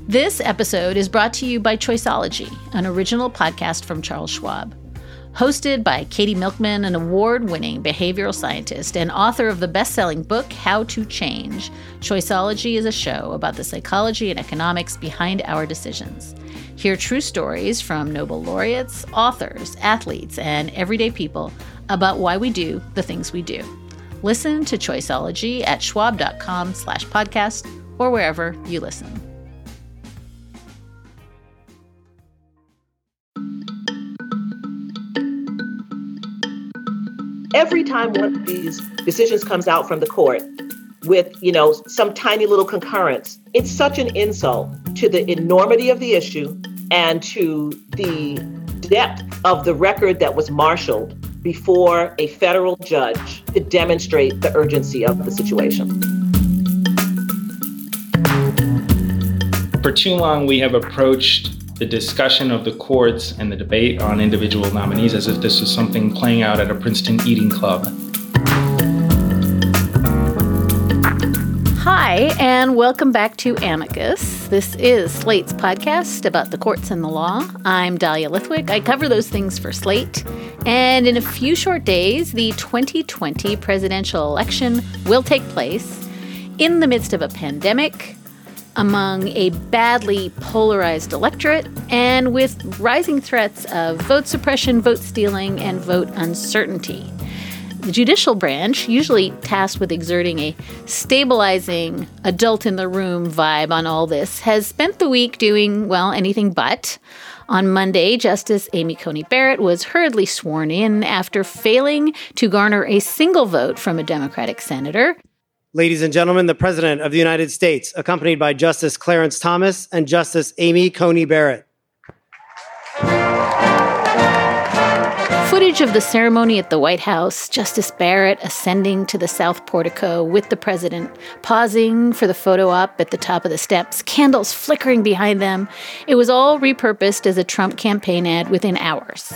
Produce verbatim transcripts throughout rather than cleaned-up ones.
This episode is brought to you by Choiceology, an original podcast from Charles Schwab. Hosted by Katie Milkman, an award-winning behavioral scientist and author of the best-selling book, How to Change, Choiceology is a show about the psychology and economics behind our decisions. Hear true stories from Nobel laureates, authors, athletes, and everyday people about why we do the things we do. Listen to Choiceology at schwab.com slash podcast or wherever you listen. Every time one of these decisions comes out from the court with, you know, some tiny little concurrence, it's such an insult to the enormity of the issue and to the depth of the record that was marshaled before a federal judge to demonstrate the urgency of the situation. For too long, we have approached the discussion of the courts and the debate on individual nominees as if this was something playing out at a Princeton eating club. Hi, and welcome back to Amicus. This is Slate's podcast about the courts and the law. I'm Dahlia Lithwick. I cover those things for Slate. And in a few short days, the twenty twenty presidential election will take place in the midst of a pandemic, among a badly polarized electorate, and with rising threats of vote suppression, vote stealing, and vote uncertainty. The judicial branch, usually tasked with exerting a stabilizing adult-in-the-room vibe on all this, has spent the week doing, well, anything but. On Monday, Justice Amy Coney Barrett was hurriedly sworn in after failing to garner a single vote from a Democratic senator. Ladies and gentlemen, the President of the United States, accompanied by Justice Clarence Thomas and Justice Amy Coney Barrett. Footage of the ceremony at the White House, Justice Barrett ascending to the South Portico with the president, pausing for the photo op at the top of the steps, candles flickering behind them. It was all repurposed as a Trump campaign ad within hours.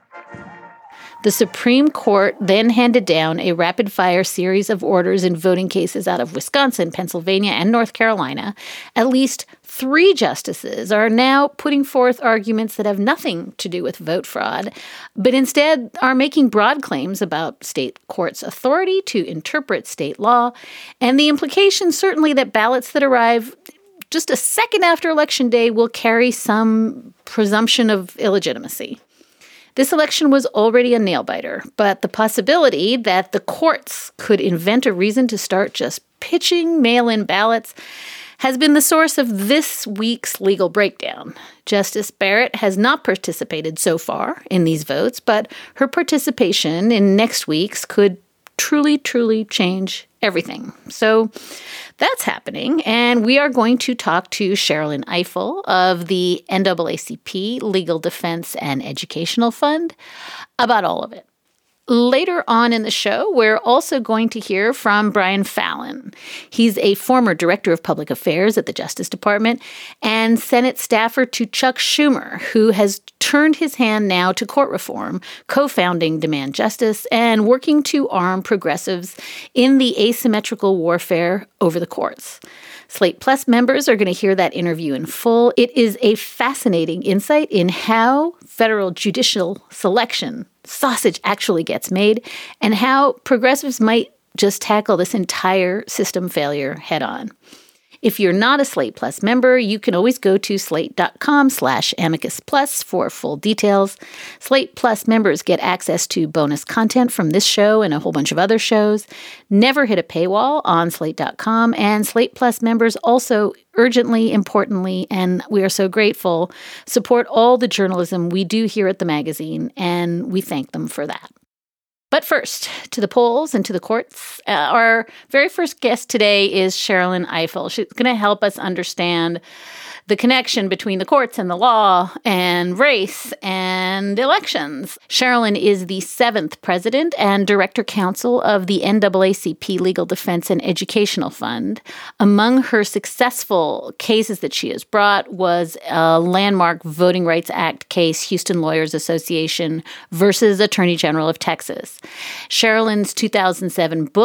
The Supreme Court then handed down a rapid-fire series of orders in voting cases out of Wisconsin, Pennsylvania, and North Carolina. At least three justices are now putting forth arguments that have nothing to do with vote fraud, but instead are making broad claims about state courts' authority to interpret state law, and the implication certainly that ballots that arrive just a second after Election Day will carry some presumption of illegitimacy. This election was already a nail-biter, but the possibility that the courts could invent a reason to start just pitching mail-in ballots has been the source of this week's legal breakdown. Justice Barrett has not participated so far in these votes, but her participation in next week's could truly, truly change everything. So that's happening, and we are going to talk to Sherrilyn Ifill of the N double A C P Legal Defense and Educational Fund about all of it. Later on in the show, we're also going to hear from Brian Fallon. He's a former director of public affairs at the Justice Department and Senate staffer to Chuck Schumer, who has turned his hand now to court reform, co-founding Demand Justice, and working to arm progressives in the asymmetrical warfare over the courts. Slate Plus members are going to hear that interview in full. It is a fascinating insight in how federal judicial selection sausage actually gets made and how progressives might just tackle this entire system failure head on. If you're not a Slate Plus member, you can always go to slate.com slash amicus plus for full details. Slate Plus members get access to bonus content from this show and a whole bunch of other shows. Never hit a paywall on slate dot com. And Slate Plus members also urgently, importantly, and we are so grateful, support all the journalism we do here at the magazine, and we thank them for that. But first, to the polls and to the courts. Uh, our very first guest today is Sherrilyn Ifill. She's going to help us understand the connection between the courts and the law and race and elections. Sherrilyn is the seventh president and director counsel of the N double A C P Legal Defense and Educational Fund. Among her successful cases that she has brought was a landmark Voting Rights Act case, Houston Lawyers Association versus Attorney General of Texas. Sherrilyn's two thousand seven book,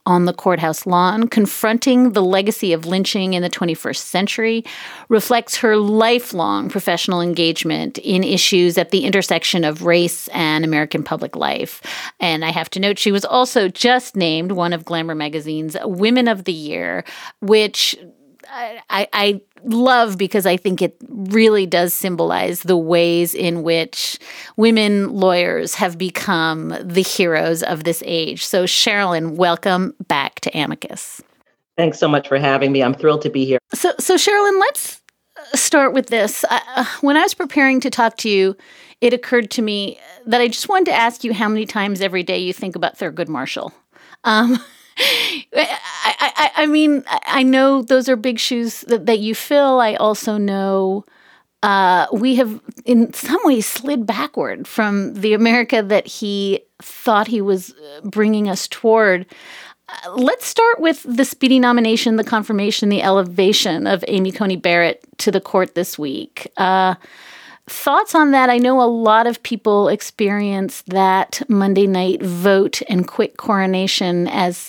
on the courthouse lawn, confronting the legacy of lynching in the twenty-first century, reflects her lifelong professional engagement in issues at the intersection of race and American public life. And I have to note, she was also just named one of Glamour magazine's Women of the Year, which I, I love because I think it really does symbolize the ways in which women lawyers have become the heroes of this age. So, Sherilyn, welcome back to Amicus. Thanks so much for having me. I'm thrilled to be here. So, so Sherilyn, let's start with this. Uh, when I was preparing to talk to you, it occurred to me that I just wanted to ask you how many times every day you think about Thurgood Marshall. Um I, I, I mean, I know those are big shoes that, that you fill. I also know uh, we have in some ways slid backward from the America that he thought he was bringing us toward. Uh, let's start with the speedy nomination, the confirmation, the elevation of Amy Coney Barrett to the court this week. Uh, Thoughts on that? I know a lot of people experience that Monday night vote and quick coronation as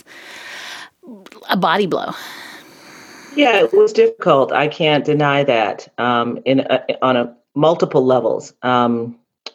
a body blow. Yeah, it was difficult. I can't deny that um, in a, on a multiple levels. Um,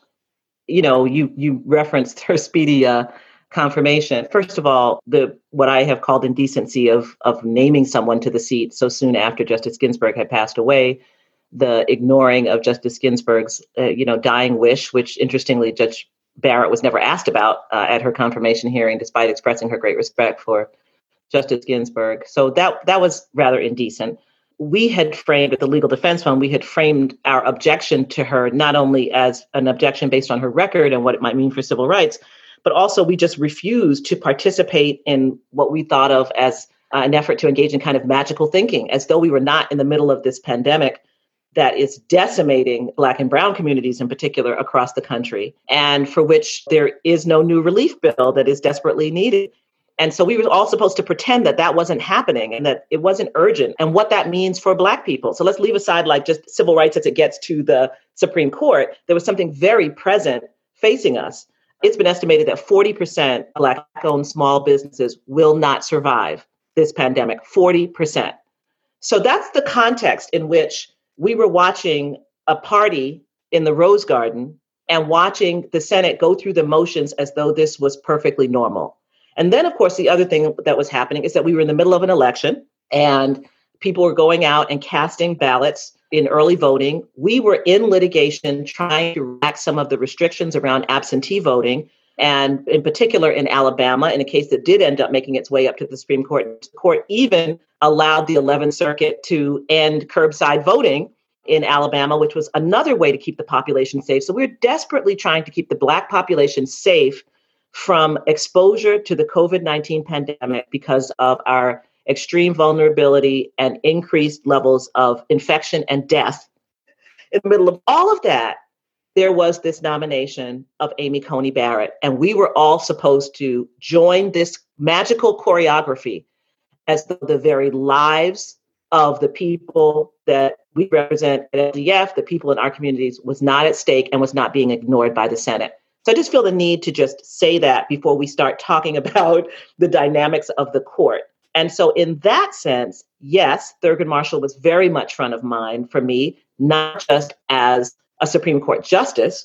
you know, you you referenced her speedy uh, confirmation. First of all, the what I have called indecency of of naming someone to the seat so soon after Justice Ginsburg had passed away. The ignoring of Justice Ginsburg's, uh, you know, dying wish, which interestingly, Judge Barrett was never asked about uh, at her confirmation hearing, despite expressing her great respect for Justice Ginsburg. So that that was rather indecent. We had framed, at the Legal Defense Fund, we had framed our objection to her not only as an objection based on her record and what it might mean for civil rights, but also we just refused to participate in what we thought of as uh, an effort to engage in kind of magical thinking, as though we were not in the middle of this pandemic that is decimating Black and Brown communities in particular across the country, and for which there is no new relief bill that is desperately needed. And so we were all supposed to pretend that that wasn't happening and that it wasn't urgent and what that means for Black people. So let's leave aside like just civil rights as it gets to the Supreme Court. There was something very present facing us. It's been estimated that forty percent Black-owned small businesses will not survive this pandemic, forty percent. So that's the context in which we were watching a party in the Rose Garden and watching the Senate go through the motions as though this was perfectly normal. And then, of course, the other thing that was happening is that we were in the middle of an election and people were going out and casting ballots in early voting. We were in litigation trying to relax some of the restrictions around absentee voting. And in particular, in Alabama, in a case that did end up making its way up to the Supreme Court, the court even allowed the eleventh Circuit to end curbside voting in Alabama, which was another way to keep the population safe. So we're desperately trying to keep the Black population safe from exposure to the COVID nineteen pandemic because of our extreme vulnerability and increased levels of infection and death. In the middle of all of that, there was this nomination of Amy Coney Barrett, and we were all supposed to join this magical choreography as though the very lives of the people that we represent at L D F, the people in our communities, was not at stake and was not being ignored by the Senate. So I just feel the need to just say that before we start talking about the dynamics of the court. And so in that sense, yes, Thurgood Marshall was very much front of mind for me, not just as a Supreme Court justice,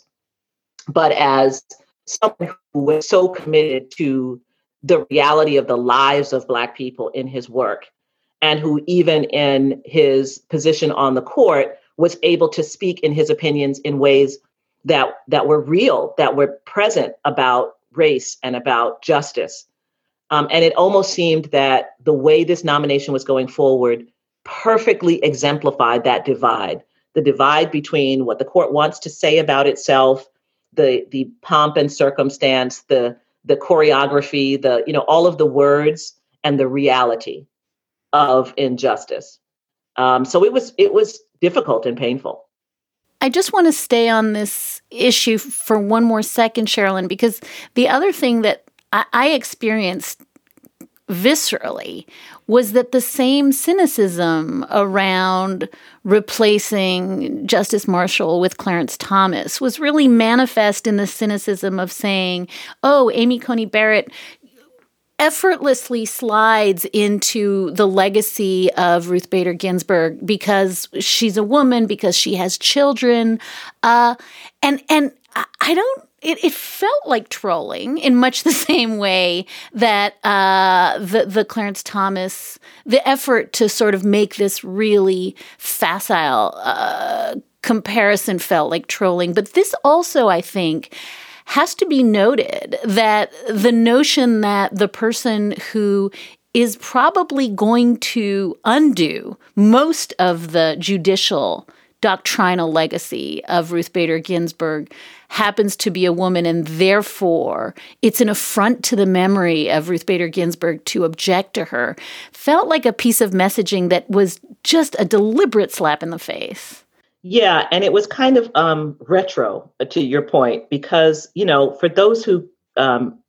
but as someone who was so committed to the reality of the lives of Black people in his work, and who even in his position on the court was able to speak in his opinions in ways that, that were real, that were present about race and about justice. Um, and it almost seemed that the way this nomination was going forward perfectly exemplified that divide, the divide between what the court wants to say about itself, the the pomp and circumstance, the the choreography, the, you know, all of the words and the reality of injustice. Um, so it was it was difficult and painful. I just want to stay on this issue for one more second, Sherilyn, because the other thing that I, I experienced viscerally was that the same cynicism around replacing Justice Marshall with Clarence Thomas was really manifest in the cynicism of saying, oh, Amy Coney Barrett effortlessly slides into the legacy of Ruth Bader Ginsburg because she's a woman, because she has children. Uh, and and I don't, it, it felt like trolling in much the same way that uh, the, the Clarence Thomas, the effort to sort of make this really facile uh, comparison felt like trolling. But this also, I think, has to be noted that the notion that the person who is probably going to undo most of the judicial doctrinal legacy of Ruth Bader Ginsburg happens to be a woman, and therefore it's an affront to the memory of Ruth Bader Ginsburg to object to her, felt like a piece of messaging that was just a deliberate slap in the face. Yeah, and it was kind of um, retro, to your point, because, you know, for those who um,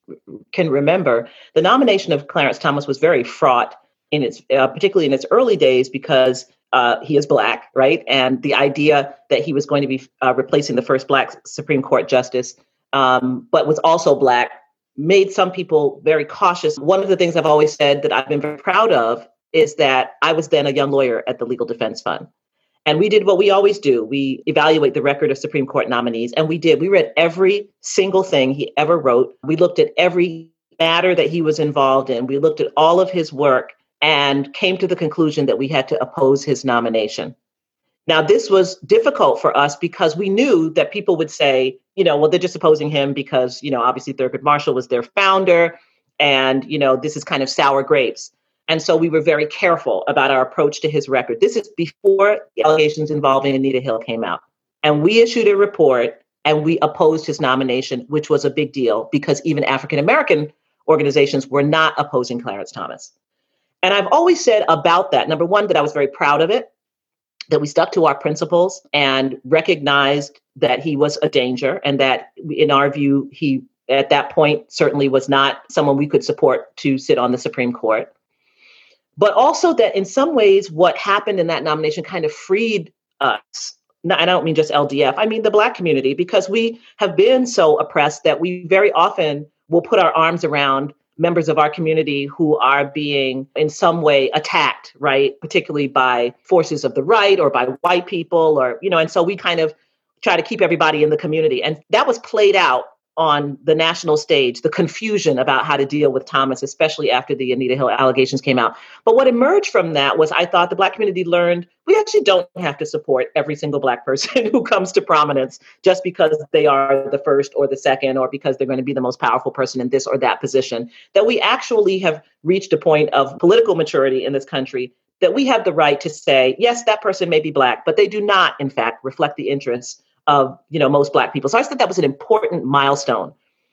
can remember, the nomination of Clarence Thomas was very fraught in its, uh, particularly in its early days, because uh, he is Black, right? And the idea that he was going to be uh, replacing the first Black Supreme Court justice, um, but was also Black, made some people very cautious. One of the things I've always said that I've been very proud of is that I was then a young lawyer at the Legal Defense Fund. And we did what we always do. We evaluate the record of Supreme Court nominees. And we did. We read every single thing he ever wrote. We looked at every matter that he was involved in. We looked at all of his work and came to the conclusion that we had to oppose his nomination. Now, this was difficult for us because we knew that people would say, you know, well, they're just opposing him because, you know, obviously Thurgood Marshall was their founder. And, you know, this is kind of sour grapes. And so we were very careful about our approach to his record. This is before the allegations involving Anita Hill came out. And we issued a report and we opposed his nomination, which was a big deal because even African-American organizations were not opposing Clarence Thomas. And I've always said about that, number one, that I was very proud of it, that we stuck to our principles and recognized that he was a danger and that in our view, he at that point certainly was not someone we could support to sit on the Supreme Court. But also that in some ways, what happened in that nomination kind of freed us. And I don't mean just L D F, I mean the Black community, because we have been so oppressed that we very often will put our arms around members of our community who are being in some way attacked, right? Particularly by forces of the right or by white people or, you know, and so we kind of try to keep everybody in the community. And that was played out on the national stage, the confusion about how to deal with Thomas, especially after the Anita Hill allegations came out. But what emerged from that was I thought the Black community learned we actually don't have to support every single Black person who comes to prominence just because they are the first or the second or because they're going to be the most powerful person in this or that position. That we actually have reached a point of political maturity in this country that we have the right to say, yes, that person may be Black, but they do not, in fact, reflect the interests of, you know, most Black people. So I thought that was an important milestone.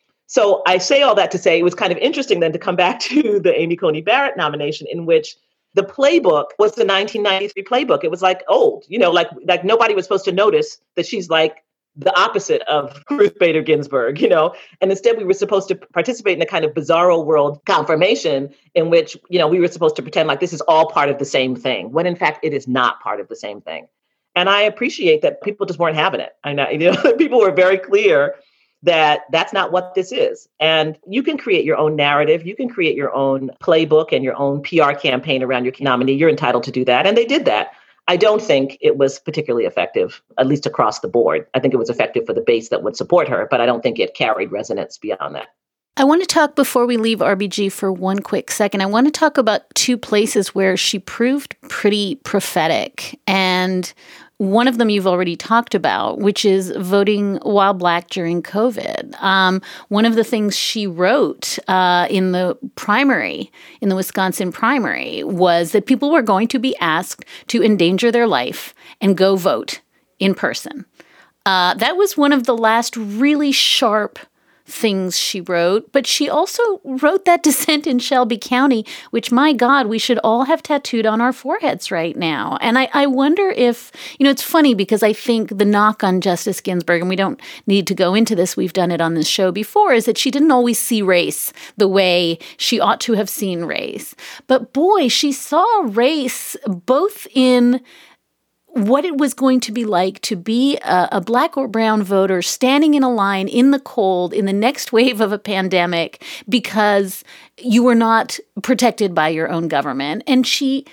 So I say all that to say it was kind of interesting then to come back to the Amy Coney Barrett nomination, in which the playbook was the nineteen ninety-three playbook. It was like old, you know, like like nobody was supposed to notice that she's like the opposite of Ruth Bader Ginsburg, you know, and instead we were supposed to participate in a kind of bizarro world confirmation in which, you know, we were supposed to pretend like this is all part of the same thing, when in fact it is not part of the same thing. And I appreciate that people just weren't having it. I know, you know, people were very clear that that's not what this is. And you can create your own narrative. You can create your own playbook and your own P R campaign around your nominee. You're entitled to do that. And they did that. I don't think it was particularly effective, at least across the board. I think it was effective for the base that would support her, but I don't think it carried resonance beyond that. I want to talk, before we leave R B G for one quick second, I want to talk about two places where she proved pretty prophetic. And one of them you've already talked about, which is voting while Black during COVID. Um, one of the things she wrote uh, in the primary, in the Wisconsin primary, was that people were going to be asked to endanger their life and go vote in person. Uh, that was one of the last really sharp things she wrote, but she also wrote that dissent in Shelby County, which, my God, we should all have tattooed on our foreheads right now. And I, I wonder if, you know, it's funny because I think the knock on Justice Ginsburg, and we don't need to go into this, we've done it on this show before, is that she didn't always see race the way she ought to have seen race. But boy, she saw race both in what it was going to be like to be a, a Black or brown voter standing in a line in the cold in the next wave of a pandemic because you were not protected by your own government. And she,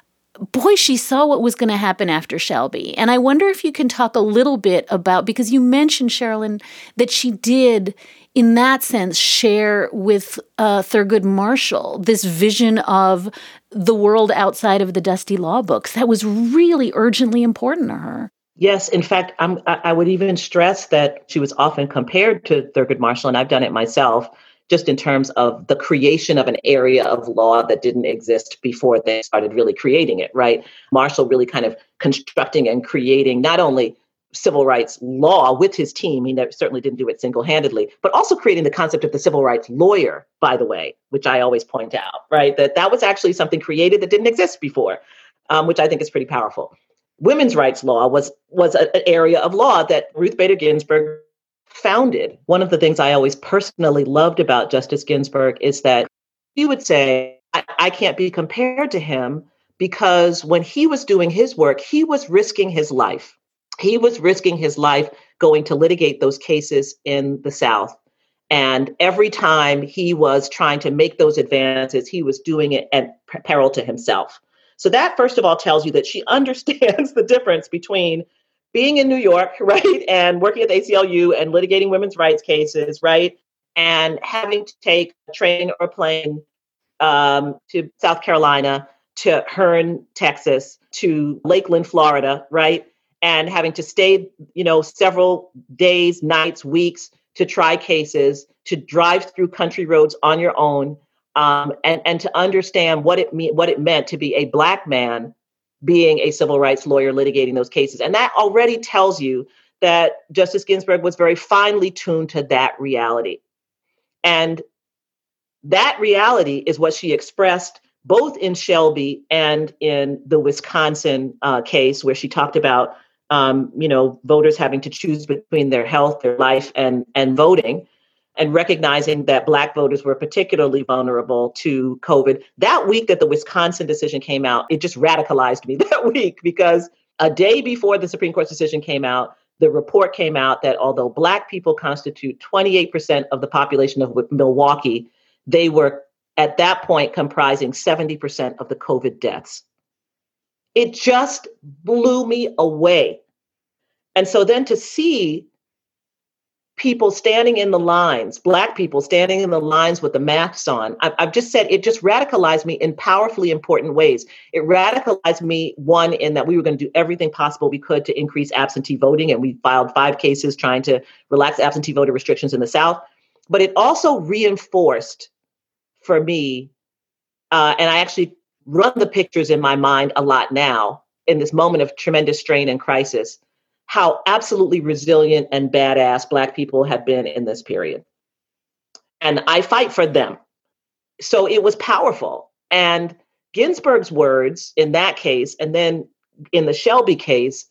boy, she saw what was going to happen after Shelby. And I wonder if you can talk a little bit about, because you mentioned, Sherilyn, that she did, in that sense, share with uh, Thurgood Marshall this vision of the world outside of the dusty law books. That was really urgently important to her. Yes. In fact, I'm, I would even stress that she was often compared to Thurgood Marshall, and I've done it myself, just in terms of the creation of an area of law that didn't exist before they started really creating it, right? Marshall really kind of constructing and creating not only civil rights law with his team. He never, certainly didn't do it single-handedly, but also creating the concept of the civil rights lawyer, by the way, which I always point out, right? That that was actually something created that didn't exist before, um, which I think is pretty powerful. Women's rights law was, was a, an area of law that Ruth Bader Ginsburg founded. One of the things I always personally loved about Justice Ginsburg is that he would say, I, I can't be compared to him because when he was doing his work, he was risking his life. He was risking his life going to litigate those cases in the South. And every time he was trying to make those advances, he was doing it at peril to himself. So that, first of all, tells you that she understands the difference between being in New York, right, and working at the A C L U and litigating women's rights cases, right, and having to take a train or plane um, to South Carolina, to Hearn, Texas, to Lakeland, Florida, right, and having to stay, you know, several days, nights, weeks to try cases, to drive through country roads on your own, um, and, and to understand what it mean, what it meant to be a Black man being a civil rights lawyer litigating those cases. And that already tells you that Justice Ginsburg was very finely tuned to that reality. And that reality is what she expressed both in Shelby and in the Wisconsin uh, case, where she talked about Um, you know, voters having to choose between their health, their life, and and voting, and recognizing that Black voters were particularly vulnerable to COVID. That week that the Wisconsin decision came out, it just radicalized me that week, because a day before the Supreme Court's decision came out, the report came out that although Black people constitute twenty-eight percent of the population of Milwaukee, they were at that point comprising seventy percent of the COVID deaths. It just blew me away. And so then to see people standing in the lines, Black people standing in the lines with the masks on, I, I've just said it just radicalized me in powerfully important ways. It radicalized me, one, in that we were going to do everything possible we could to increase absentee voting. And we filed five cases trying to relax absentee voter restrictions in the South. But it also reinforced for me, uh, and I actually run the pictures in my mind a lot now in this moment of tremendous strain and crisis, how absolutely resilient and badass Black people have been in this period. And I fight for them. So it was powerful. And Ginsburg's words in that case, and then in the Shelby case,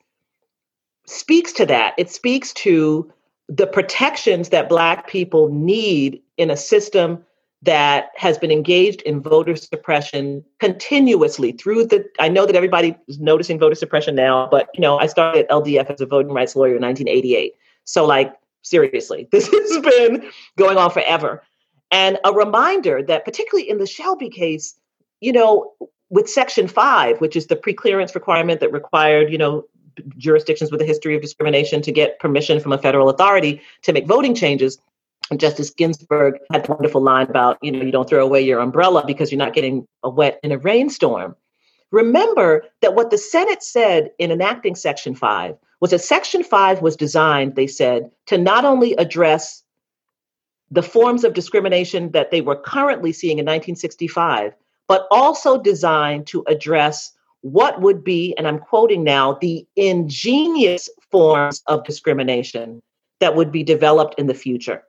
speaks to that. It speaks to the protections that Black people need in a system that has been engaged in voter suppression continuously through the, I know that everybody is noticing voter suppression now, but, you know, I started at L D F as a voting rights lawyer in nineteen eighty-eight. So like, seriously, this has been going on forever. And a reminder that particularly in the Shelby case, you know, with Section five, which is the preclearance requirement that required, you know, jurisdictions with a history of discrimination to get permission from a federal authority to make voting changes, Justice Ginsburg had a wonderful line about, you know, you don't throw away your umbrella because you're not getting wet in a rainstorm. Remember that what the Senate said in enacting Section five was that Section five was designed, they said, to not only address the forms of discrimination that they were currently seeing in nineteen sixty-five, but also designed to address what would be, and I'm quoting now, the ingenious forms of discrimination that would be developed in the future.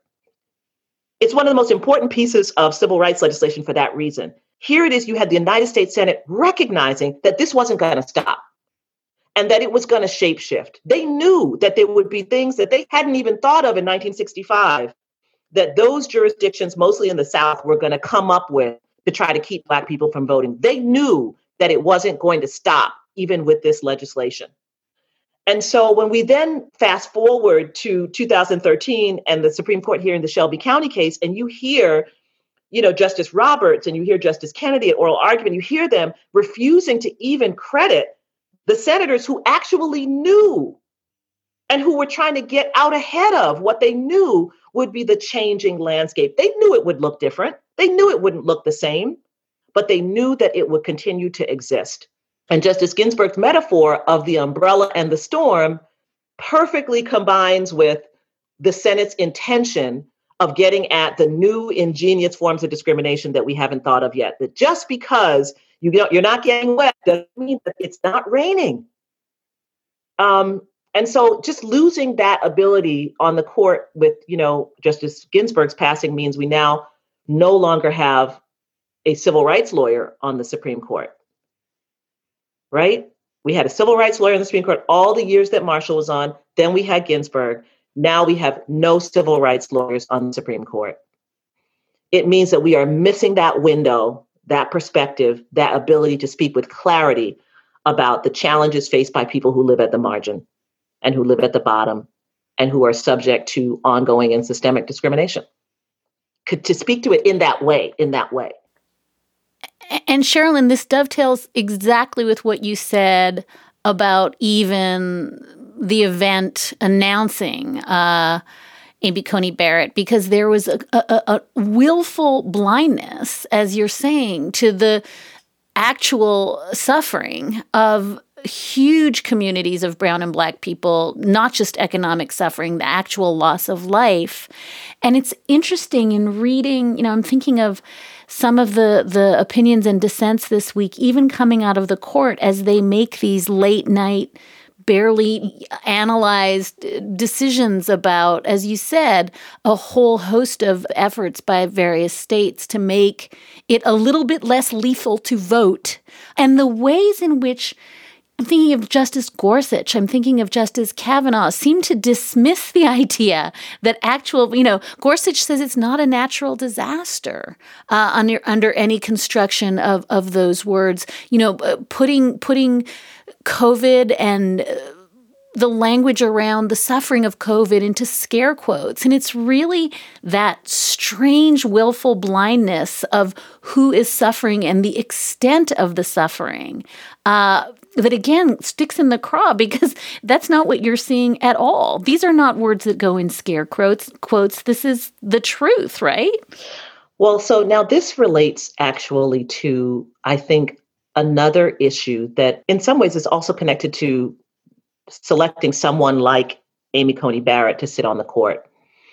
It's one of the most important pieces of civil rights legislation for that reason. Here it is, you had the United States Senate recognizing that this wasn't going to stop and that it was going to shapeshift. They knew that there would be things that they hadn't even thought of in nineteen sixty-five, that those jurisdictions, mostly in the South, were going to come up with to try to keep Black people from voting. They knew that it wasn't going to stop even with this legislation. And so when we then fast forward to two thousand thirteen and the Supreme Court hearing the Shelby County case, and you hear, you know, Justice Roberts and you hear Justice Kennedy at oral argument, you hear them refusing to even credit the senators who actually knew and who were trying to get out ahead of what they knew would be the changing landscape. They knew it would look different. They knew it wouldn't look the same, but they knew that it would continue to exist. And Justice Ginsburg's metaphor of the umbrella and the storm perfectly combines with the Senate's intention of getting at the new ingenious forms of discrimination that we haven't thought of yet. That just because you don't, you're not getting wet doesn't mean that it's not raining. Um, and so just losing that ability on the court with, you know, Justice Ginsburg's passing means we now no longer have a civil rights lawyer on the Supreme Court. Right? We had a civil rights lawyer in the Supreme Court all the years that Marshall was on. Then we had Ginsburg. Now we have no civil rights lawyers on the Supreme Court. It means that we are missing that window, that perspective, that ability to speak with clarity about the challenges faced by people who live at the margin and who live at the bottom and who are subject to ongoing and systemic discrimination. Could, to speak to it in that way, in that way. And Sherilyn, this dovetails exactly with what you said about even the event announcing uh, Amy Coney Barrett, because there was a, a, a willful blindness, as you're saying, to the actual suffering of huge communities of brown and black people, not just economic suffering, the actual loss of life. And it's interesting in reading, you know, I'm thinking of some of the, the opinions and dissents this week, even coming out of the court as they make these late night, barely analyzed decisions about, as you said, a whole host of efforts by various states to make it a little bit less lethal to vote. And the ways in which I'm thinking of Justice Gorsuch, I'm thinking of Justice Kavanaugh, seem to dismiss the idea that actual, you know, Gorsuch says it's not a natural disaster uh, under under any construction of, of those words. You know, uh, putting putting COVID and uh, the language around the suffering of COVID into scare quotes. And it's really that strange, willful blindness of who is suffering and the extent of the suffering uh, that, again, sticks in the craw, because that's not what you're seeing at all. These are not words that go in scare quotes. quotes. This is the truth, right? Well, so now this relates actually to, I think, another issue that in some ways is also connected to selecting someone like Amy Coney Barrett to sit on the court.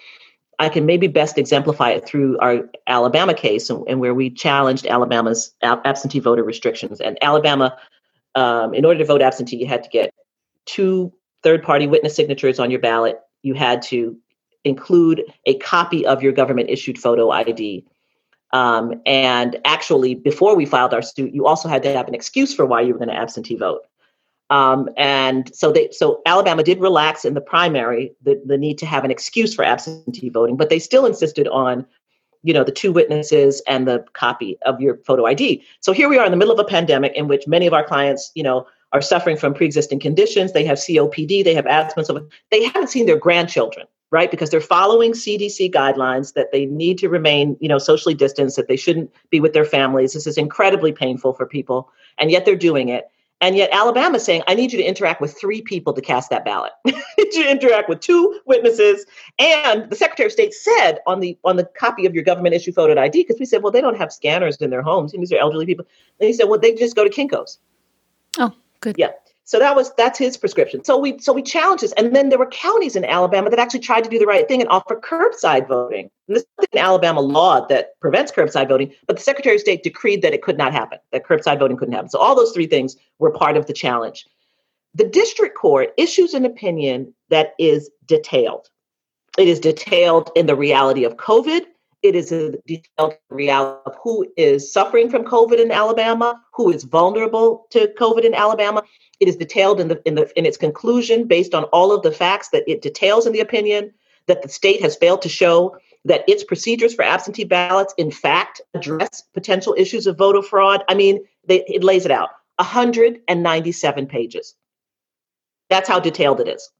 I can maybe best exemplify it through our Alabama case, and, and where we challenged Alabama's ab- absentee voter restrictions. And Alabama, um, in order to vote absentee, you had to get two third-party witness signatures on your ballot. You had to include a copy of your government-issued photo I D. Um, and actually, before we filed our suit, you also had to have an excuse for why you were going to absentee vote. Um, and so they, so Alabama did relax in the primary the, the need to have an excuse for absentee voting, but they still insisted on, you know, the two witnesses and the copy of your photo I D. So here we are in the middle of a pandemic in which many of our clients, you know, are suffering from pre-existing conditions. They have C O P D, they have asthma, so they haven't seen their grandchildren, right? Because they're following C D C guidelines that they need to remain, you know, socially distanced, that they shouldn't be with their families. This is incredibly painful for people, and yet they're doing it. And yet Alabama is saying, I need you to interact with three people to cast that ballot. I need you to interact with two witnesses. And the Secretary of State said on the on the copy of your government issue photo I D, because we said, well, they don't have scanners in their homes. And these are elderly people. And he said, well, they just go to Kinko's. Oh, good. Yeah. So that was that's his prescription. So we so we challenged this. And then there were counties in Alabama that actually tried to do the right thing and offer curbside voting. And this is an Alabama law that prevents curbside voting, but the Secretary of State decreed that it could not happen, that curbside voting couldn't happen. So all those three things were part of the challenge. The district court issues an opinion that is detailed. It is detailed in the reality of COVID. It is a detailed reality of who is suffering from COVID in Alabama, who is vulnerable to COVID in Alabama. It is detailed in the in the in its conclusion, based on all of the facts that it details in the opinion, that the state has failed to show that its procedures for absentee ballots, in fact, address potential issues of voter fraud. I mean, they, it lays it out. one hundred ninety-seven pages. That's how detailed it is.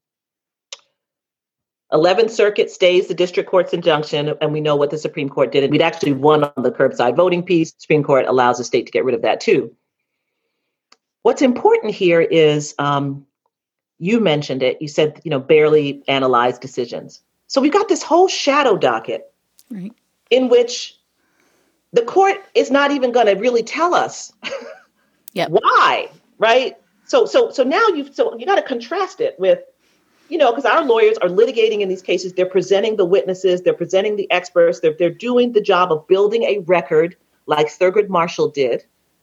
eleventh Circuit stays the district court's injunction, and we know what the Supreme Court did. And we'd actually won on the curbside voting piece. Supreme Court allows the state to get rid of that too. What's important here is, um, you mentioned it, you said, you know, barely analyzed decisions. So we've got this whole shadow docket right. in which the court is not even going to really tell us yep. why, right? So, so, so now you've, so you got to contrast it with, you know, because our lawyers are litigating in these cases. They're presenting the witnesses, they're presenting the experts, they're, they're doing the job of building a record like Thurgood Marshall did.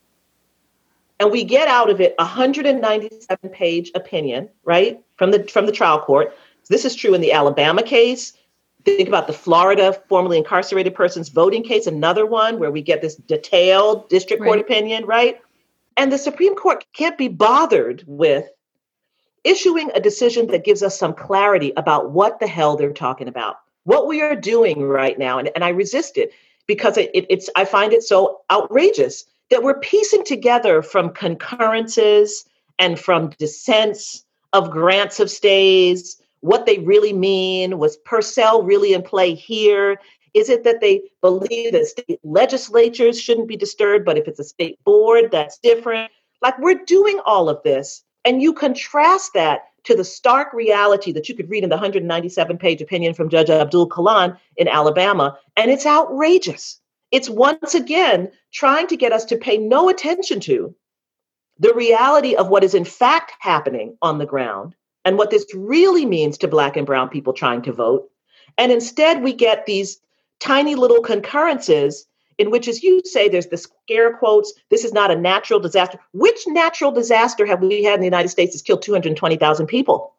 And we get out of it a one hundred ninety-seven page opinion, right, from the from the trial court. This is true in the Alabama case. Think about the Florida formerly incarcerated person's voting case, another one where we get this detailed district court right. opinion, right? And the Supreme Court can't be bothered with issuing a decision that gives us some clarity about what the hell they're talking about, what we are doing right now. And, and I resist it because it, it, it's I find it so outrageous that we're piecing together from concurrences and from dissents of grants of stays, what they really mean. Was Purcell really in play here? Is it that they believe that state legislatures shouldn't be disturbed, but if it's a state board, that's different? Like, we're doing all of this, and you contrast that to the stark reality that you could read in the one hundred ninety-seven page opinion from Judge Abdul Kalan in Alabama, and it's outrageous. It's once again trying to get us to pay no attention to the reality of what is in fact happening on the ground and what this really means to Black and brown people trying to vote. And instead, we get these tiny little concurrences in which, as you say, there's the scare quotes, this is not a natural disaster. Which natural disaster have we had in the United States that's killed two hundred twenty thousand people?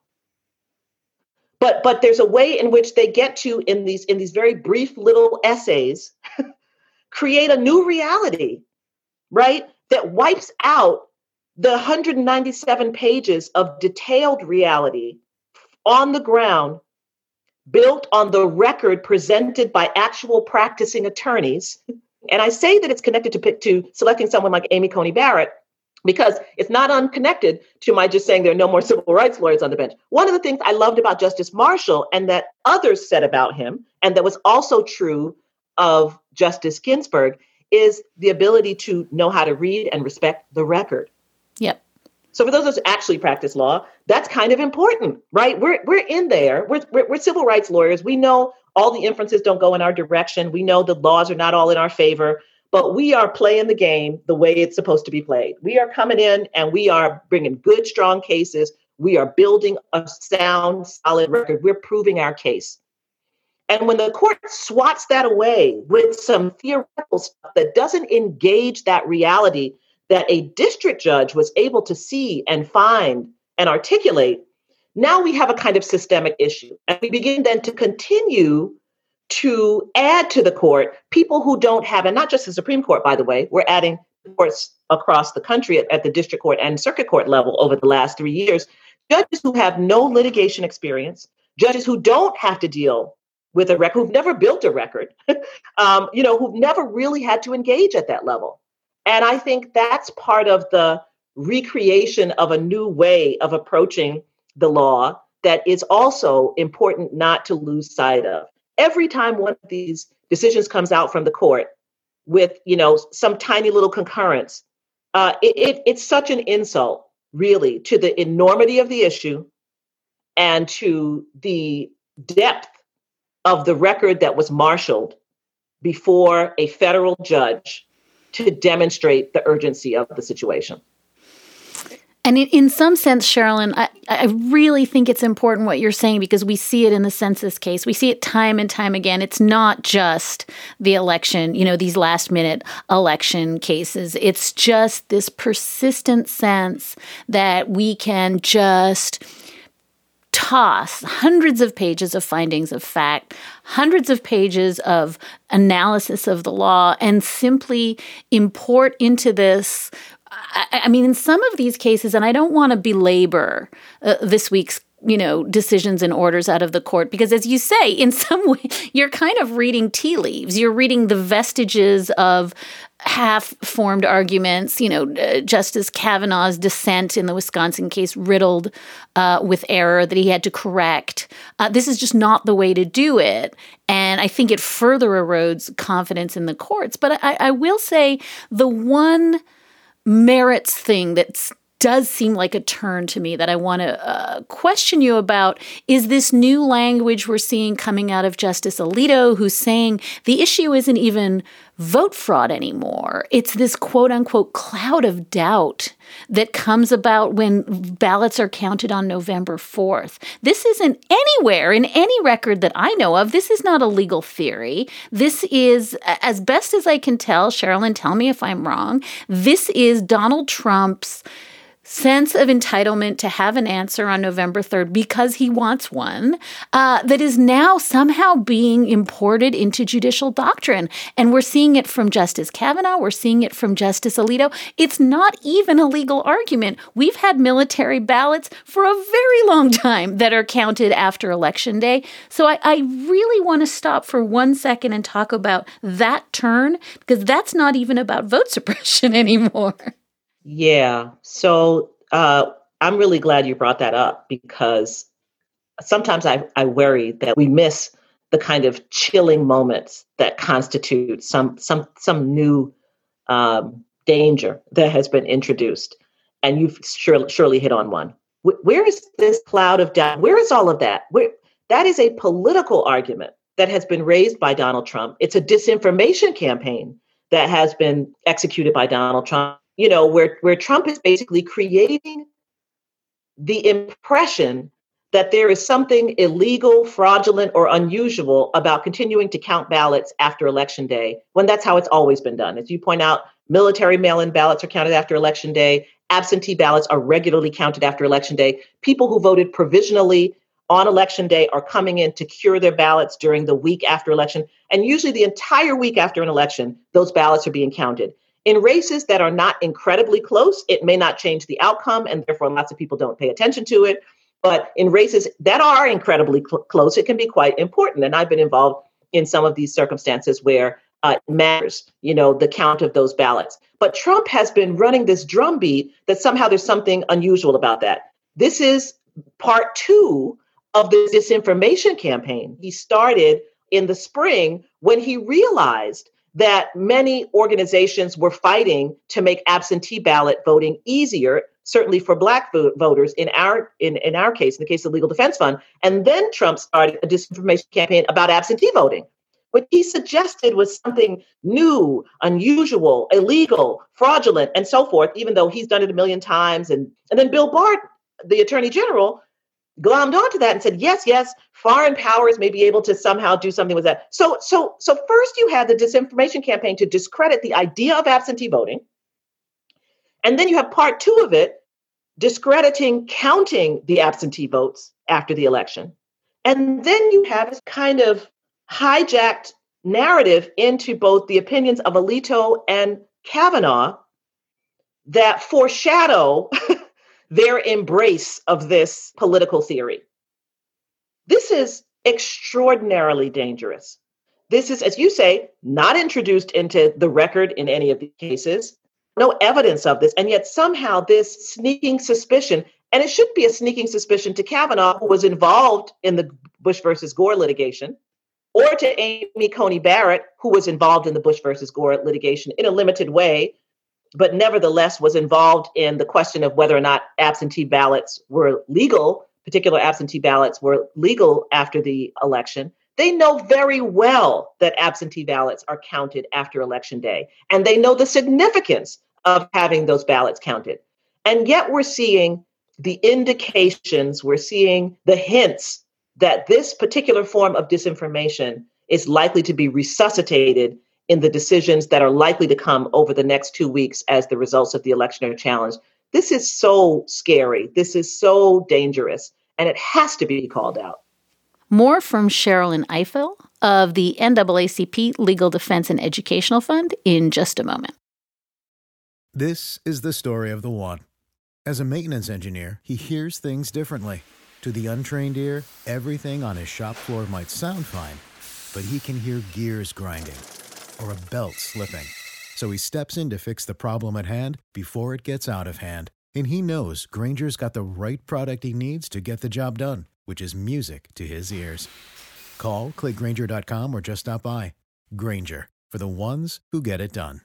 But but there's a way in which they get to, in these in these very brief little essays, create a new reality, right? That wipes out the one hundred ninety-seven pages of detailed reality on the ground, built on the record presented by actual practicing attorneys. And I say that it's connected to, to selecting someone like Amy Coney Barrett because it's not unconnected to my just saying there are no more civil rights lawyers on the bench. One of the things I loved about Justice Marshall, and that others said about him, and that was also true of Justice Ginsburg, is the ability to know how to read and respect the record. Yep. So for those of us who actually practice law, that's kind of important, right? We're we're in there. We're, we're we're civil rights lawyers. We know all the inferences don't go in our direction. We know the laws are not all in our favor, but we are playing the game the way it's supposed to be played. We are coming in and we are bringing good, strong cases. We are building a sound, solid record. We're proving our case. And when the court swats that away with some theoretical stuff that doesn't engage that reality that a district judge was able to see and find and articulate, now we have a kind of systemic issue. And we begin then to continue to add to the court people who don't have, and not just the Supreme Court, by the way, we're adding courts across the country at, at the district court and circuit court level over the last three years, judges who have no litigation experience, judges who don't have to deal with a record, who've never built a record, um, you know, who've never really had to engage at that level. And I think that's part of the recreation of a new way of approaching the law that is also important not to lose sight of. Every time one of these decisions comes out from the court with, you know, some tiny little concurrence, uh, it, it, it's such an insult, really, to the enormity of the issue and to the depth of the record that was marshaled before a federal judge to demonstrate the urgency of the situation. And in, in some sense, Sherilyn, I, I really think it's important what you're saying, because we see it in the census case. We see it time and time again. It's not just the election, you know, these last minute election cases. It's just this persistent sense that we can just toss hundreds of pages of findings of fact, hundreds of pages of analysis of the law, and simply import into this. I, I mean, in some of these cases, and I don't want to belabor uh, this week's you know, decisions and orders out of the court. Because as you say, in some way, you're kind of reading tea leaves. You're reading the vestiges of half-formed arguments. You know, uh, Justice Kavanaugh's dissent in the Wisconsin case riddled uh, with error that he had to correct. Uh, this is just not the way to do it. And I think it further erodes confidence in the courts. But I, I will say the one merits thing that's does seem like a turn to me that I want to uh, question you about is this new language we're seeing coming out of Justice Alito, who's saying the issue isn't even vote fraud anymore. It's this quote unquote cloud of doubt that comes about when ballots are counted on November fourth. This isn't anywhere in any record that I know of. This is not a legal theory. This is, as best as I can tell, Sherilyn, tell me if I'm wrong, this is Donald Trump's sense of entitlement to have an answer on November third because he wants one, uh, that is now somehow being imported into judicial doctrine. And we're seeing it from Justice Kavanaugh. We're seeing it from Justice Alito. It's not even a legal argument. We've had military ballots for a very long time that are counted after Election Day. So I, I really want to stop for one second and talk about that turn, because that's not even about vote suppression anymore. Yeah. So uh, I'm really glad you brought that up, because sometimes I, I worry that we miss the kind of chilling moments that constitute some some some new um, danger that has been introduced. And you've surely, surely hit on one. Where is this cloud of doubt? Where is all of that? Where, that is a political argument that has been raised by Donald Trump. It's a disinformation campaign that has been executed by Donald Trump. You know, where, where Trump is basically creating the impression that there is something illegal, fraudulent, or unusual about continuing to count ballots after Election Day, when that's how it's always been done. As you point out, military mail-in ballots are counted after Election Day. Absentee ballots are regularly counted after Election Day. People who voted provisionally on Election Day are coming in to cure their ballots during the week after election. And usually the entire week after an election, those ballots are being counted. In races that are not incredibly close, it may not change the outcome, and therefore lots of people don't pay attention to it. But in races that are incredibly cl- close, it can be quite important. And I've been involved in some of these circumstances where uh, it matters, you know, the count of those ballots. But Trump has been running this drumbeat that somehow there's something unusual about that. This is part two of the disinformation campaign. He started in the spring when he realized that many organizations were fighting to make absentee ballot voting easier, certainly for Black vo- voters in our in, in our case, in the case of the Legal Defense Fund. And then Trump started a disinformation campaign about absentee voting. What he suggested was something new, unusual, illegal, fraudulent, and so forth, even though he's done it a million times. And, and then Bill Barr, the Attorney General, glommed onto that and said, yes, yes, foreign powers may be able to somehow do something with that. So, so, so first you had the disinformation campaign to discredit the idea of absentee voting. And then you have part two of it, discrediting counting the absentee votes after the election. And then you have this kind of hijacked narrative into both the opinions of Alito and Kavanaugh that foreshadow their embrace of this political theory. This is extraordinarily dangerous. This is, as you say, not introduced into the record in any of the cases, no evidence of this, and yet somehow this sneaking suspicion, and it should be a sneaking suspicion to Kavanaugh, who was involved in the Bush versus Gore litigation, or to Amy Coney Barrett, who was involved in the Bush versus Gore litigation in a limited way, but nevertheless was involved in the question of whether or not absentee ballots were legal, particular absentee ballots were legal after the election. They know very well that absentee ballots are counted after Election Day, and they know the significance of having those ballots counted. And yet we're seeing the indications, we're seeing the hints that this particular form of disinformation is likely to be resuscitated in the decisions that are likely to come over the next two weeks as the results of the election are challenged. This is so scary. This is so dangerous, and it has to be called out. More from Sherilyn Ifill of the N double A C P Legal Defense and Educational Fund in just a moment. This is the story of the one. As a maintenance engineer, he hears things differently. To the untrained ear, everything on his shop floor might sound fine, but he can hear gears grinding or a belt slipping. So he steps in to fix the problem at hand before it gets out of hand. And he knows Grainger's got the right product he needs to get the job done, which is music to his ears. Call, click Grainger dot com, or just stop by. Grainger, for the ones who get it done.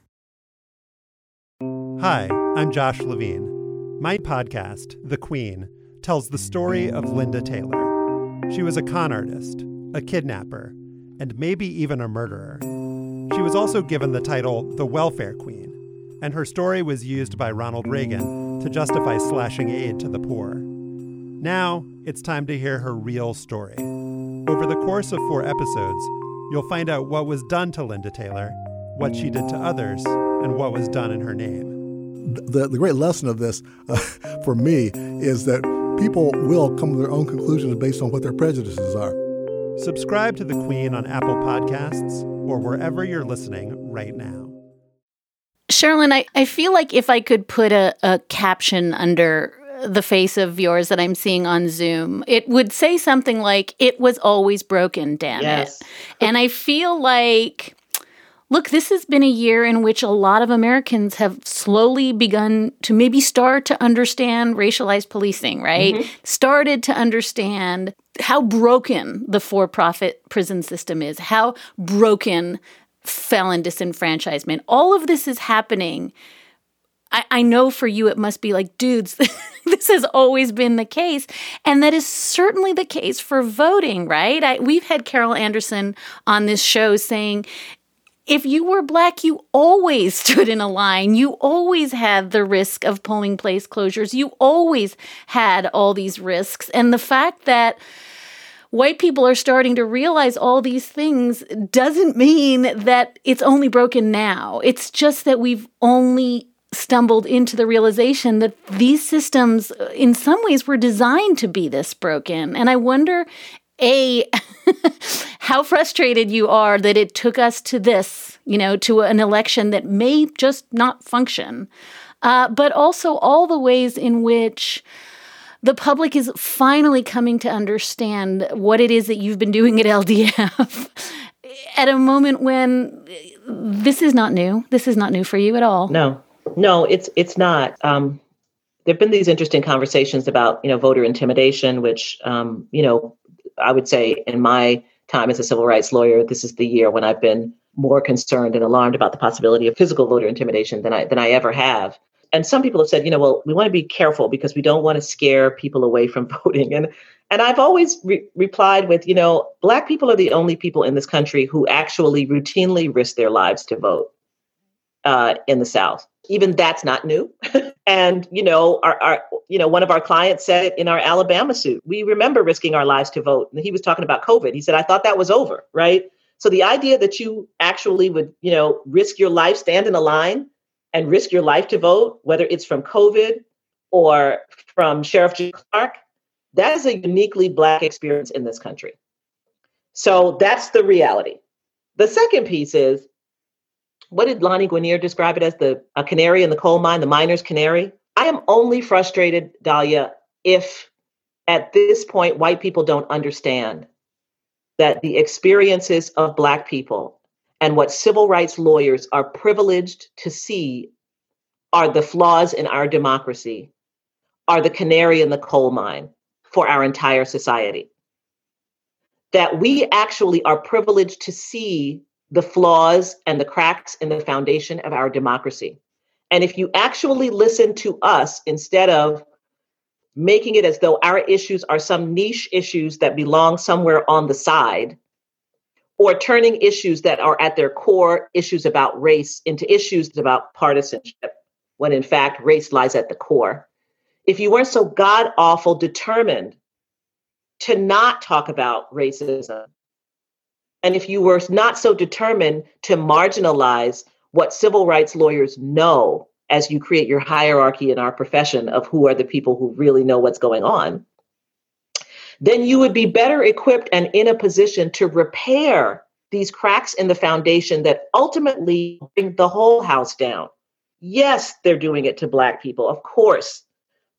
Hi, I'm Josh Levine. My podcast, The Queen, tells the story of Linda Taylor. She was a con artist, a kidnapper, and maybe even a murderer. She was also given the title the Welfare Queen, and her story was used by Ronald Reagan to justify slashing aid to the poor. Now, it's time to hear her real story. Over the course of four episodes, you'll find out what was done to Linda Taylor, what she did to others, and what was done in her name. The, the great lesson of this, uh, for me, is that people will come to their own conclusions based on what their prejudices are. Subscribe to The Queen on Apple Podcasts or wherever you're listening right now. Sherilyn, I, I feel like if I could put a, a caption under the face of yours that I'm seeing on Zoom, it would say something like, "It was always broken, damn Yes. it." And I feel like, look, this has been a year in which a lot of Americans have slowly begun to maybe start to understand racialized policing, right? Mm-hmm. Started to understand how broken the for-profit prison system is, how broken felon disenfranchisement. All of this is happening. I, I know for you it must be like, dudes, this has always been the case. And that is certainly the case for voting, right? I, we've had Carol Anderson on this show saying, if you were Black, you always stood in a line. You always had the risk of polling place closures. You always had all these risks. And the fact that white people are starting to realize all these things doesn't mean that it's only broken now. It's just that we've only stumbled into the realization that these systems, in some ways, were designed to be this broken. And I wonder, A, how frustrated you are that it took us to this, you know, to an election that may just not function, uh, but also all the ways in which the public is finally coming to understand what it is that you've been doing at L D F at a moment when this is not new. This is not new for you at all. No, no, it's it's not. Um, there have been these interesting conversations about, you know, voter intimidation, which, um, you know, I would say in my time as a civil rights lawyer, this is the year when I've been more concerned and alarmed about the possibility of physical voter intimidation than I than I ever have. And some people have said, you know, well, we want to be careful because we don't want to scare people away from voting. And and I've always re- replied with, you know, Black people are the only people in this country who actually routinely risk their lives to vote uh, in the South. Even that's not new. And, you know, our, our, you know, one of our clients said it in our Alabama suit. We remember risking our lives to vote. And he was talking about COVID. He said, I thought that was over. Right. So the idea that you actually would, you know, risk your life, stand in a line and risk your life to vote, whether it's from COVID or from Sheriff Jim Clark, that is a uniquely Black experience in this country. So that's the reality. The second piece is, what did Lani Guinier describe it as? The a canary in the coal mine, the miner's canary? I am only frustrated, Dahlia, if at this point, white people don't understand that the experiences of Black people and what civil rights lawyers are privileged to see are the flaws in our democracy, are the canary in the coal mine for our entire society. That we actually are privileged to see the flaws and the cracks in the foundation of our democracy. And if you actually listen to us instead of making it as though our issues are some niche issues that belong somewhere on the side, or turning issues that are at their core issues about race into issues about partisanship, when in fact race lies at the core. If you weren't so god-awful determined to not talk about racism, and if you were not so determined to marginalize what civil rights lawyers know as you create your hierarchy in our profession of who are the people who really know what's going on, then you would be better equipped and in a position to repair these cracks in the foundation that ultimately bring the whole house down. Yes, they're doing it to Black people, of course.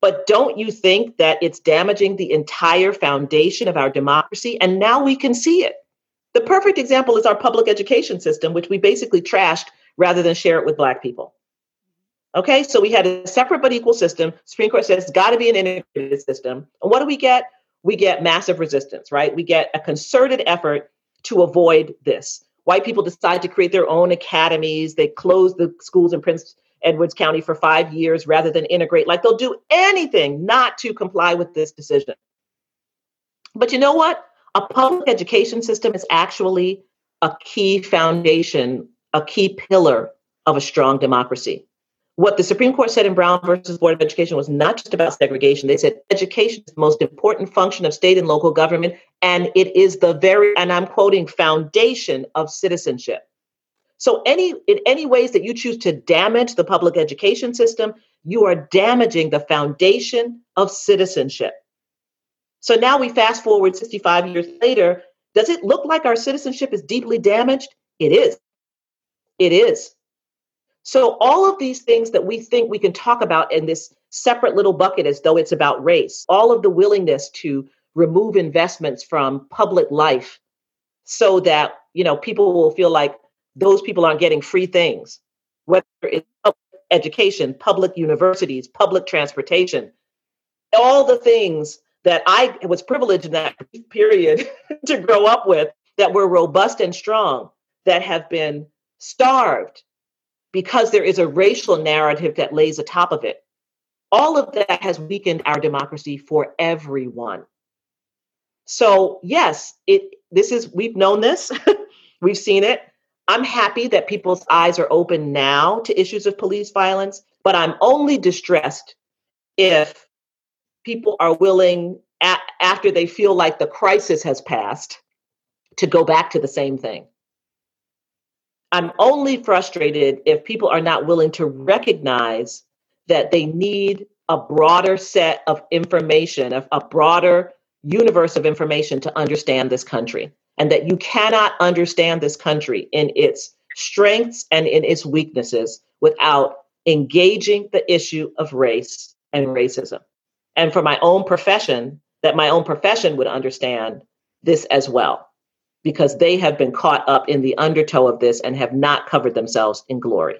But don't you think that it's damaging the entire foundation of our democracy? And now we can see it. The perfect example is our public education system, which we basically trashed rather than share it with Black people. Okay, so we had a separate but equal system. Supreme Court says it's got to be an integrated system. And what do we get? We get massive resistance, right? We get a concerted effort to avoid this. White people decide to create their own academies. They close the schools in Prince Edwards County for five years rather than integrate. Like they'll do anything not to comply with this decision. But you know what? A public education system is actually a key foundation, a key pillar of a strong democracy. What the Supreme Court said in Brown versus Board of Education was not just about segregation. They said education is the most important function of state and local government, and it is the very, and I'm quoting, foundation of citizenship. So any in any ways that you choose to damage the public education system, you are damaging the foundation of citizenship. So now we fast forward sixty-five years later. Does it look like our citizenship is deeply damaged? It is. It is. So all of these things that we think we can talk about in this separate little bucket as though it's about race, all of the willingness to remove investments from public life so that, you know, people will feel like those people aren't getting free things, whether it's public education, public universities, public transportation, all the things that I was privileged in that period to grow up with that were robust and strong, that have been starved because there is a racial narrative that lays atop of it. All of that has weakened our democracy for everyone. So yes, it this is we've known this, we've seen it. I'm happy that people's eyes are open now to issues of police violence, but I'm only distressed if people are willing, a- after they feel like the crisis has passed, to go back to the same thing. I'm only frustrated if people are not willing to recognize that they need a broader set of information, a, a broader universe of information to understand this country, and that you cannot understand this country in its strengths and in its weaknesses without engaging the issue of race and racism. And for my own profession, that my own profession would understand this as well, because they have been caught up in the undertow of this and have not covered themselves in glory.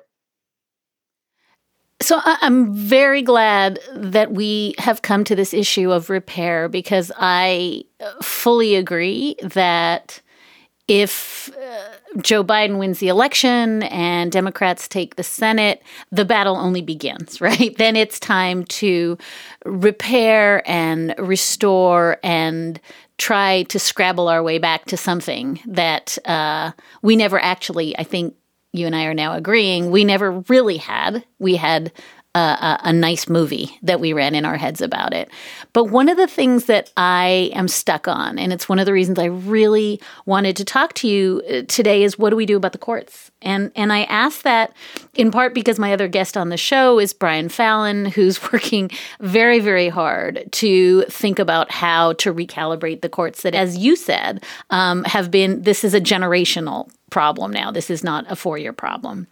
So I'm very glad that we have come to this issue of repair, because I fully agree that if uh, Joe Biden wins the election and Democrats take the Senate, the battle only begins, right? Then it's time to repair and restore and try to scrabble our way back to something that uh, we never actually, I think you and I are now agreeing, we never really had. We had a, a, a nice movie that we ran in our heads about it. But one of the things that I am stuck on, and it's one of the reasons I really wanted to talk to you today, is what do we do about the courts? And and I ask that in part because my other guest on the show is Brian Fallon, who's working very, very hard to think about how to recalibrate the courts that, as you said, um, have been, this is a generational problem now. This is not a four-year problem.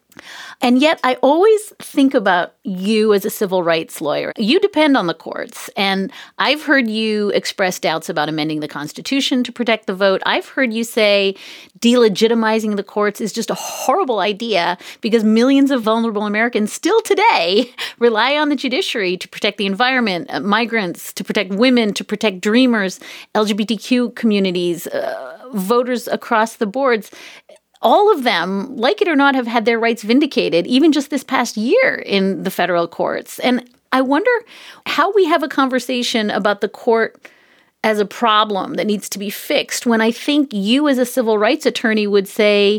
And yet I always think about you as a civil rights lawyer. You depend on the courts. And I've heard you express doubts about amending the Constitution to protect the vote. I've heard you say delegitimizing the courts is just a horrible idea because millions of vulnerable Americans still today rely on the judiciary to protect the environment, uh, migrants, to protect women, to protect dreamers, L G B T Q communities, uh, voters across the boards. All of them, like it or not, have had their rights vindicated, even just this past year in the federal courts. And I wonder how we have a conversation about the court as a problem that needs to be fixed, when I think you as a civil rights attorney would say,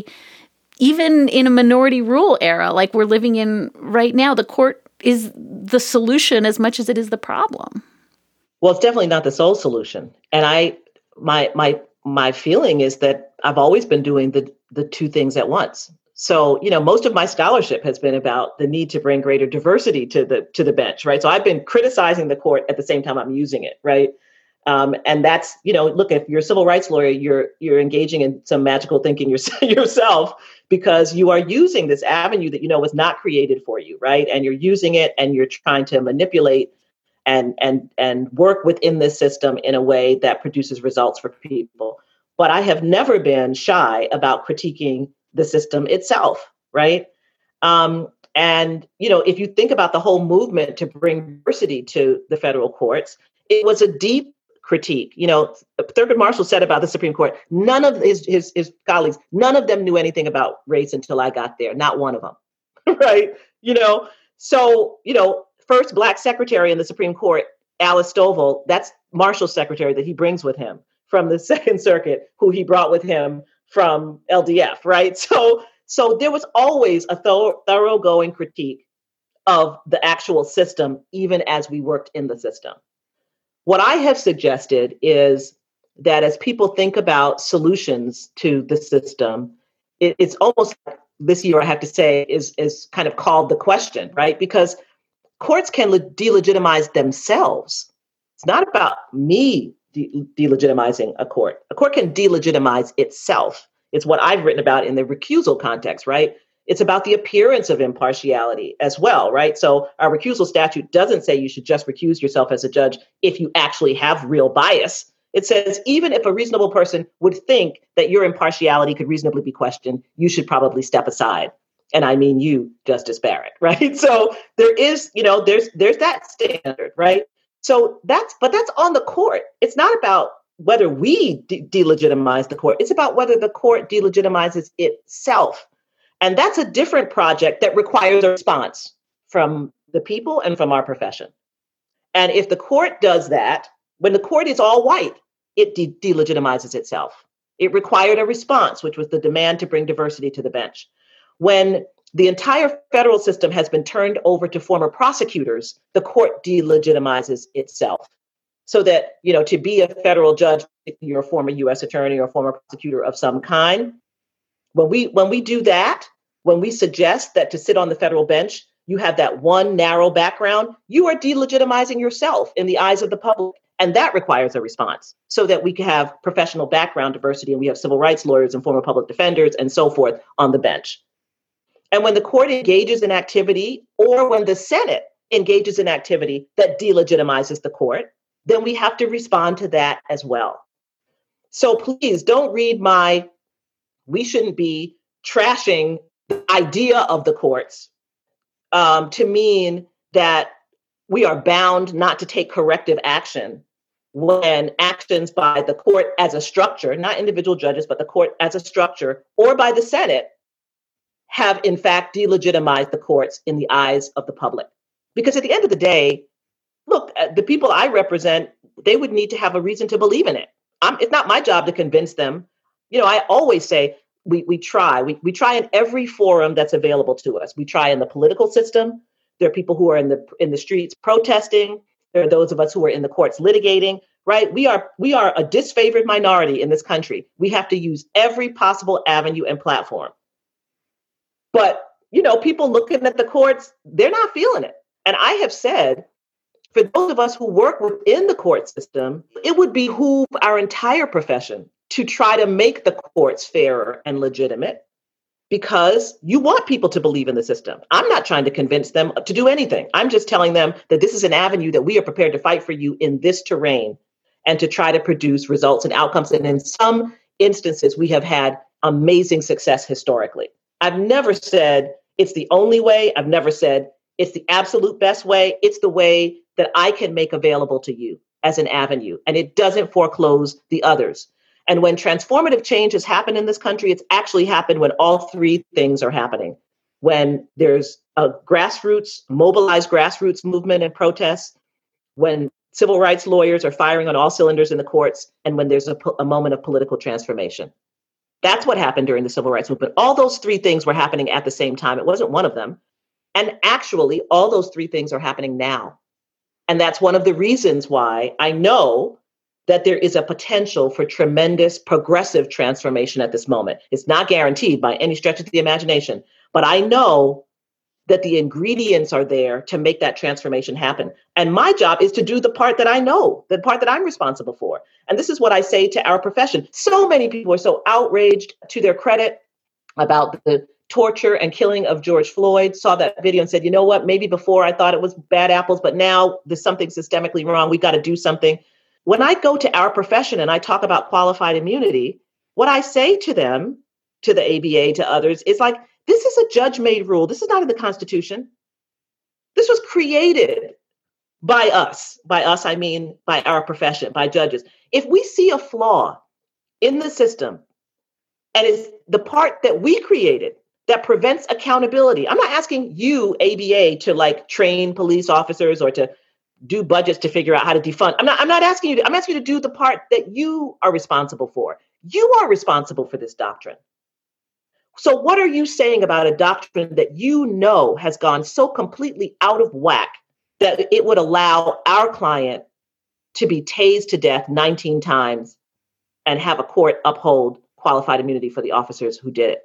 even in a minority rule era like we're living in right now, the court is the solution as much as it is the problem. Well, it's definitely not the sole solution. And I, my, my, my feeling is that I've always been doing the the two things at once. So, you know, most of my scholarship has been about the need to bring greater diversity to the to the bench, right? So I've been criticizing the court at the same time I'm using it, right? Um, and that's, you know, look, if you're a civil rights lawyer, you're you're engaging in some magical thinking yourself because you are using this avenue that you know was not created for you, right? And you're using it and you're trying to manipulate and and and work within this system in a way that produces results for people. But I have never been shy about critiquing the system itself, right? Um, and, you know, if you think about the whole movement to bring diversity to the federal courts, it was a deep critique. You know, Thurgood Marshall said about the Supreme Court, none of his, his, his colleagues, none of them knew anything about race until I got there, not one of them, right? You know, so, you know, first Black secretary in the Supreme Court, Alice Stovall, that's Marshall's secretary that he brings with him from the Second Circuit, who he brought with him from L D F, right? So, so there was always a thorough, thoroughgoing critique of the actual system, even as we worked in the system. What I have suggested is that as people think about solutions to the system, it, it's almost like this year, I have to say, is, is kind of called the question, right? Because courts can le- delegitimize themselves. It's not about me de- delegitimizing a court. A court can delegitimize itself. It's what I've written about in the recusal context, right? It's about the appearance of impartiality as well, right? So our recusal statute doesn't say you should just recuse yourself as a judge if you actually have real bias. It says even if a reasonable person would think that your impartiality could reasonably be questioned, you should probably step aside. And I mean you, Justice Barrett, right? So there is, you know, there's there's that standard, right? So that's, but that's on the court. It's not about whether we de- delegitimize the court. It's about whether the court delegitimizes itself. And that's a different project that requires a response from the people and from our profession. And if the court does that, when the court is all white, it de- delegitimizes itself. It required a response, which was the demand to bring diversity to the bench. When the entire federal system has been turned over to former prosecutors, the court delegitimizes itself. So that, you know, to be a federal judge, if you're a former U S attorney or a former prosecutor of some kind, when we when we do that, when we suggest that to sit on the federal bench, you have that one narrow background, you are delegitimizing yourself in the eyes of the public. And that requires a response so that we can have professional background diversity and we have civil rights lawyers and former public defenders and so forth on the bench. And when the court engages in activity, or when the Senate engages in activity that delegitimizes the court, then we have to respond to that as well. So please don't read my, we shouldn't be trashing the idea of the courts um, to mean that we are bound not to take corrective action when actions by the court as a structure, not individual judges, but the court as a structure, or by the Senate, have in fact delegitimized the courts in the eyes of the public. Because at the end of the day, look, the people I represent, they would need to have a reason to believe in it. I'm, it's not my job to convince them. You know, I always say we we try. We we try in every forum that's available to us. We try in the political system. There are people who are in the in the streets protesting. There are those of us who are in the courts litigating, right? We are we are a disfavored minority in this country. We have to use every possible avenue and platform. But, you know, people looking at the courts, they're not feeling it. And I have said, for those of us who work within the court system, it would behoove our entire profession to try to make the courts fairer and legitimate, because you want people to believe in the system. I'm not trying to convince them to do anything. I'm just telling them that this is an avenue that we are prepared to fight for you in this terrain and to try to produce results and outcomes. And in some instances, we have had amazing success historically. I've never said it's the only way. I've never said it's the absolute best way. It's the way that I can make available to you as an avenue, and it doesn't foreclose the others. And when transformative change has happened in this country, it's actually happened when all three things are happening. When there's a grassroots, mobilized grassroots movement and protests, when civil rights lawyers are firing on all cylinders in the courts, and when there's a, a moment of political transformation. That's what happened during the civil rights movement. All those three things were happening at the same time. It wasn't one of them. And actually, all those three things are happening now. And that's one of the reasons why I know that there is a potential for tremendous progressive transformation at this moment. It's not guaranteed by any stretch of the imagination, but I know that the ingredients are there to make that transformation happen. And my job is to do the part that I know, the part that I'm responsible for. And this is what I say to our profession. So many people are so outraged, to their credit, about the torture and killing of George Floyd, saw that video and said, you know what, maybe before I thought it was bad apples, but now there's something systemically wrong. We've got to do something. When I go to our profession and I talk about qualified immunity, what I say to them, to the A B A, to others, is like, this is a judge-made rule. This is not in the Constitution. This was created by us. By us, I mean by our profession, by judges. If we see a flaw in the system, and it's the part that we created that prevents accountability. I'm not asking you, A B A, to like train police officers or to do budgets to figure out how to defund. I'm not, I'm not asking you to, I'm asking you to do the part that you are responsible for. You are responsible for this doctrine. So what are you saying about a doctrine that you know has gone so completely out of whack that it would allow our client to be tased to death nineteen times and have a court uphold qualified immunity for the officers who did it?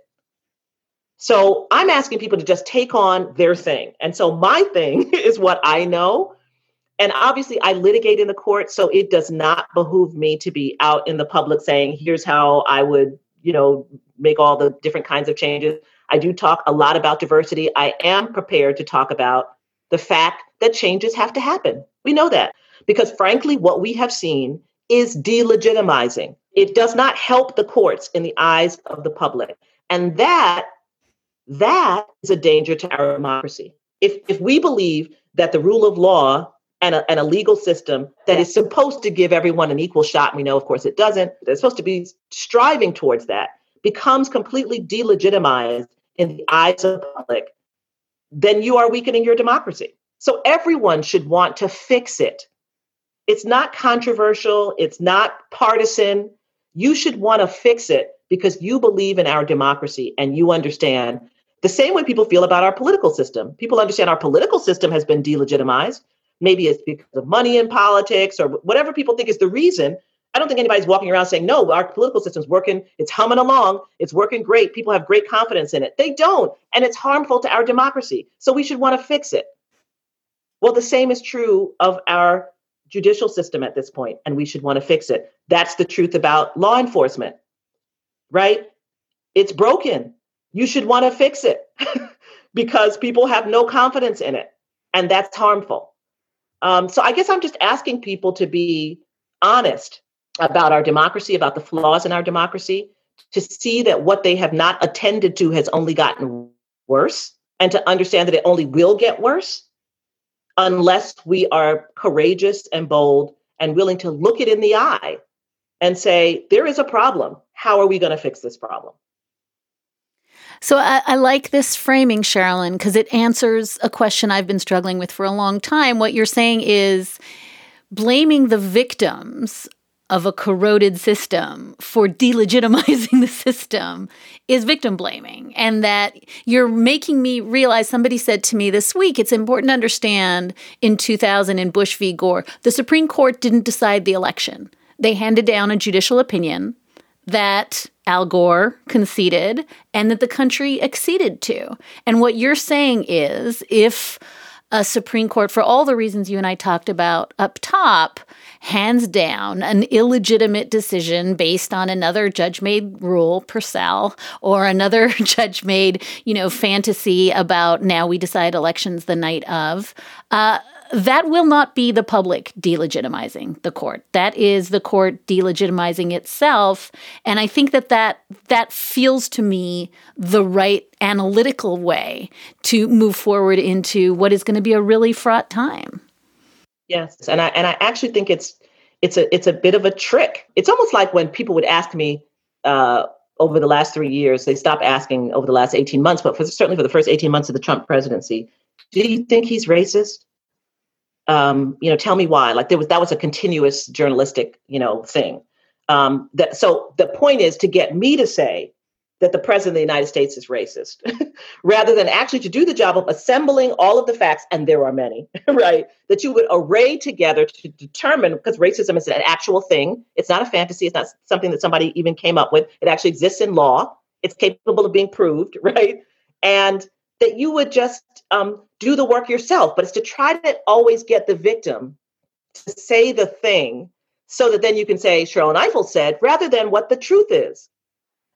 So I'm asking people to just take on their thing. And so my thing is what I know. And obviously I litigate in the court, so it does not behoove me to be out in the public saying, here's how I would, you know, make all the different kinds of changes. I do talk a lot about diversity. I am prepared to talk about the fact that changes have to happen. We know that because frankly, what we have seen is delegitimizing. It does not help the courts in the eyes of the public. And that, that is a danger to our democracy. If, if we believe that the rule of law and a, and a legal system that is supposed to give everyone an equal shot, we know, of course, it doesn't, they're supposed to be striving towards that, becomes completely delegitimized in the eyes of the public, then you are weakening your democracy. So everyone should want to fix it. It's not controversial. It's not partisan. You should want to fix it because you believe in our democracy and you understand the same way people feel about our political system. People understand our political system has been delegitimized. Maybe it's because of money in politics or whatever people think is the reason. I don't think anybody's walking around saying, no, our political system's working. It's humming along. It's working great. People have great confidence in it. They don't. And it's harmful to our democracy. So we should want to fix it. Well, the same is true of our judicial system at this point, and we should want to fix it. That's the truth about law enforcement, right? It's broken. You should want to fix it because people have no confidence in it, and that's harmful. Um, so I guess I'm just asking people to be honest about our democracy, about the flaws in our democracy, to see that what they have not attended to has only gotten worse, and to understand that it only will get worse unless we are courageous and bold and willing to look it in the eye and say, there is a problem. How are we going to fix this problem? So I, I like this framing, Sherilyn, because it answers a question I've been struggling with for a long time. What you're saying is blaming the victims of a corroded system for delegitimizing the system is victim blaming. And that you're making me realize, somebody said to me this week, it's important to understand in two thousand in Bush v. Gore, the Supreme Court didn't decide the election. They handed down a judicial opinion that Al Gore conceded and that the country acceded to. And what you're saying is if a Supreme Court, for all the reasons you and I talked about up top, hands down an illegitimate decision based on another judge-made rule, Purcell, or another judge-made, you know, fantasy about now we decide elections the night of, uh, that will not be the public delegitimizing the court. That is the court delegitimizing itself. And I think that that, that feels to me the right analytical way to move forward into what is going to be a really fraught time. Yes, and I and I actually think it's it's a it's a bit of a trick. It's almost like when people would ask me uh, over the last three years, they stopped asking over the last eighteen months, but for, certainly for the first eighteen months of the Trump presidency, do you think he's racist? Um, you know, tell me why. Like there was that was a continuous journalistic, you know, thing. Um, that so the point is to get me to say that the president of the United States is racist, rather than actually to do the job of assembling all of the facts, and there are many, right, that you would array together to determine, because racism is an actual thing. It's not a fantasy. It's not something that somebody even came up with. It actually exists in law. It's capable of being proved, right? And that you would just um, do the work yourself. But it's to try to always get the victim to say the thing so that then you can say, Sherilyn Ifill said, rather than what the truth is.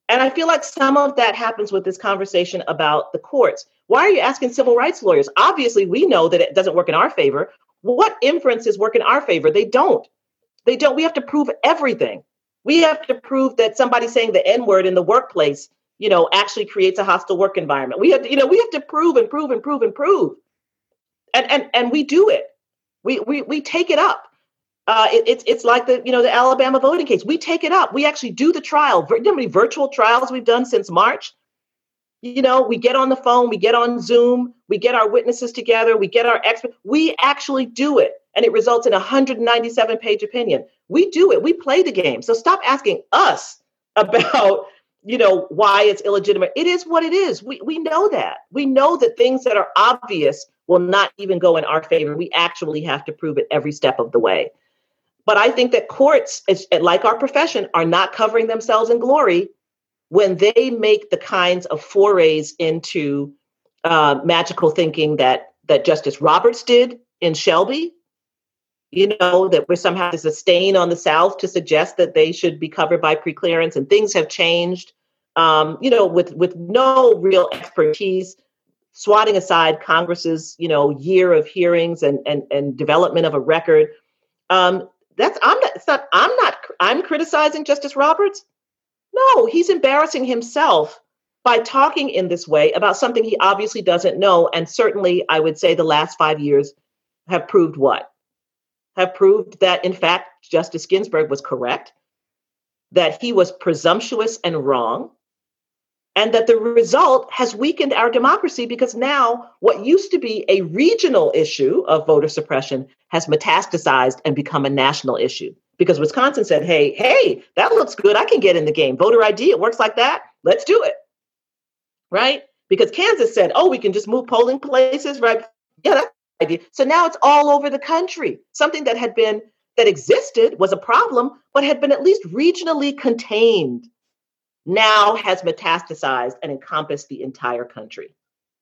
And I feel like some of that happens with this conversation about the courts. Why are you asking civil rights lawyers? Obviously, we know that it doesn't work in our favor. What inferences work in our favor? They don't. They don't. We have to prove everything. We have to prove that somebody saying the N-word in the workplace, you know, actually creates a hostile work environment. We have to, you know, we have to prove and prove and prove and prove. And and and we do it. We we we take it up. Uh, it, it's it's like the you know the Alabama voting case. We take it up. We actually do the trial. You know how many virtual trials we've done since March? You know, we get on the phone, we get on Zoom, we get our witnesses together, we get our experts. We actually do it, and it results in a one hundred ninety-seven page opinion. We do it. We play the game. So stop asking us about you know why it's illegitimate. It is what it is. We we know that. We know that things that are obvious will not even go in our favor. We actually have to prove it every step of the way. But I think that courts, like our profession, are not covering themselves in glory when they make the kinds of forays into uh, magical thinking that that Justice Roberts did in Shelby. You know, that we're somehow there's a stain on the South to suggest that they should be covered by preclearance, and things have changed. Um, you know, with with no real expertise, swatting aside Congress's you know year of hearings and and and development of a record. Um, That's I'm not, it's not I'm not I'm criticizing Justice Roberts. No, he's embarrassing himself by talking in this way about something he obviously doesn't know. And certainly I would say the last five years have proved what? Have proved that, in fact, Justice Ginsburg was correct, that he was presumptuous and wrong, and that the result has weakened our democracy because now what used to be a regional issue of voter suppression has metastasized and become a national issue. Because Wisconsin said, hey, hey, that looks good. I can get in the game. Voter I D, it works like that. Let's do it. Right? Because Kansas said, oh, we can just move polling places, right? Yeah, that's an idea. So now it's all over the country. Something that had been, that existed was a problem, but had been at least regionally contained, now has metastasized and encompassed the entire country.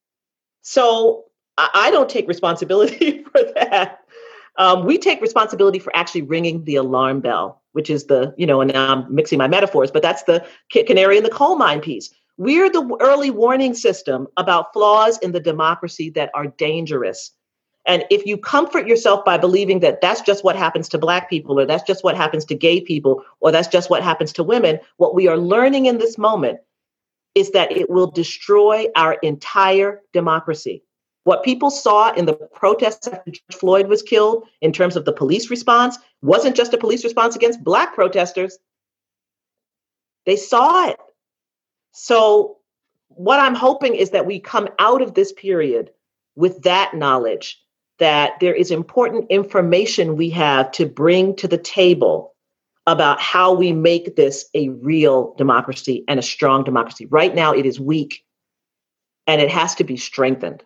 So I don't take responsibility for that. Um, we take responsibility for actually ringing the alarm bell, which is the, you know, and now I'm mixing my metaphors, but that's the canary in the coal mine piece. We're the early warning system about flaws in the democracy that are dangerous. And if you comfort yourself by believing that that's just what happens to Black people, or that's just what happens to gay people, or that's just what happens to women, what we are learning in this moment is that it will destroy our entire democracy. What people saw in the protests after George Floyd was killed in terms of the police response wasn't just a police response against Black protesters. They saw it. So what I'm hoping is that we come out of this period with that knowledge, that there is important information we have to bring to the table about how we make this a real democracy and a strong democracy. Right now, it is weak, and it has to be strengthened.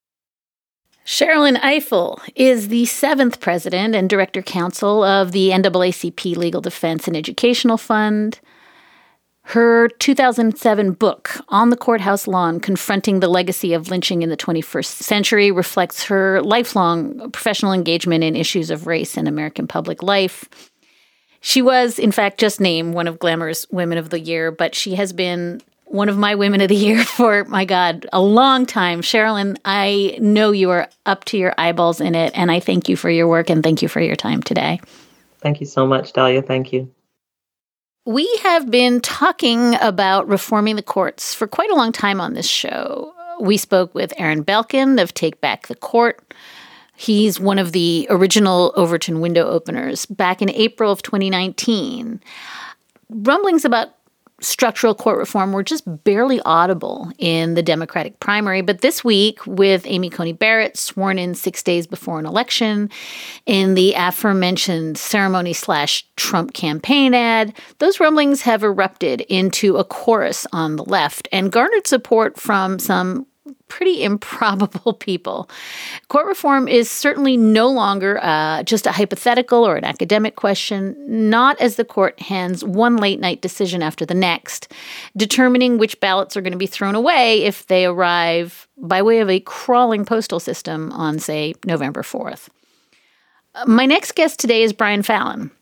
Sherrilyn Ifill is the seventh president and director counsel of the N double A C P Legal Defense and Educational Fund. Her two thousand seven book, On the Courthouse Lawn, Confronting the Legacy of Lynching in the twenty-first Century, reflects her lifelong professional engagement in issues of race in American public life. She was, in fact, just named one of Glamour's Women of the Year, but she has been one of my Women of the Year for, my God, a long time. Sherrilyn, I know you are up to your eyeballs in it, and I thank you for your work and thank you for your time today. Thank you so much, Dahlia. Thank you. We have been talking about reforming the courts for quite a long time on this show. We spoke with Aaron Belkin of Take Back the Court. He's one of the original Overton window openers back in April of twenty nineteen. Rumblings about structural court reform were just barely audible in the Democratic primary. But this week, with Amy Coney Barrett sworn in six days before an election, in the aforementioned ceremony slash Trump campaign ad, those rumblings have erupted into a chorus on the left and garnered support from some pretty improbable people. Court reform is certainly no longer uh, just a hypothetical or an academic question, not as the court hands one late night decision after the next, determining which ballots are going to be thrown away if they arrive by way of a crawling postal system on, say, November fourth. My next guest today is Brian Fallon.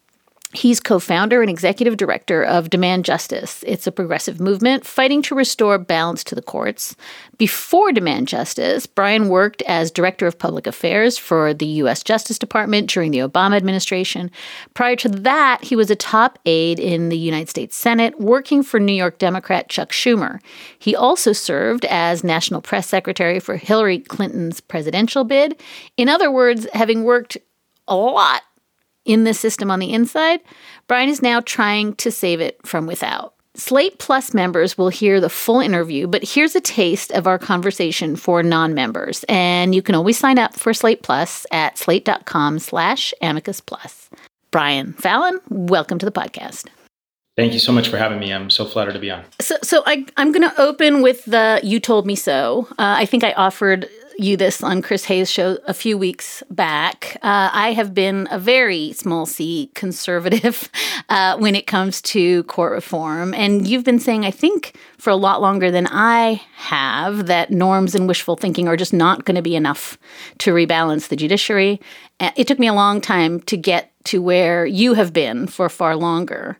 He's co-founder and executive director of Demand Justice. It's a progressive movement fighting to restore balance to the courts. Before Demand Justice, Brian worked as director of public affairs for the U S Justice Department during the Obama administration. Prior to that, he was a top aide in the United States Senate, working for New York Democrat Chuck Schumer. He also served as national press secretary for Hillary Clinton's presidential bid. In other words, having worked a lot in the system on the inside, Brian is now trying to save it from without. Slate Plus members will hear the full interview, but here's a taste of our conversation for non-members. And you can always sign up for Slate Plus at slate.com slash amicus plus. Brian Fallon, welcome to the podcast. Thank you so much for having me. I'm so flattered to be on. So, so I, I'm going to open with the "You Told Me So." Uh, I think I offered you this on Chris Hayes' show a few weeks back. Uh, I have been a very small c conservative uh, when it comes to court reform. And you've been saying, I think, for a lot longer than I have, that norms and wishful thinking are just not going to be enough to rebalance the judiciary. It took me a long time to get to where you have been for far longer.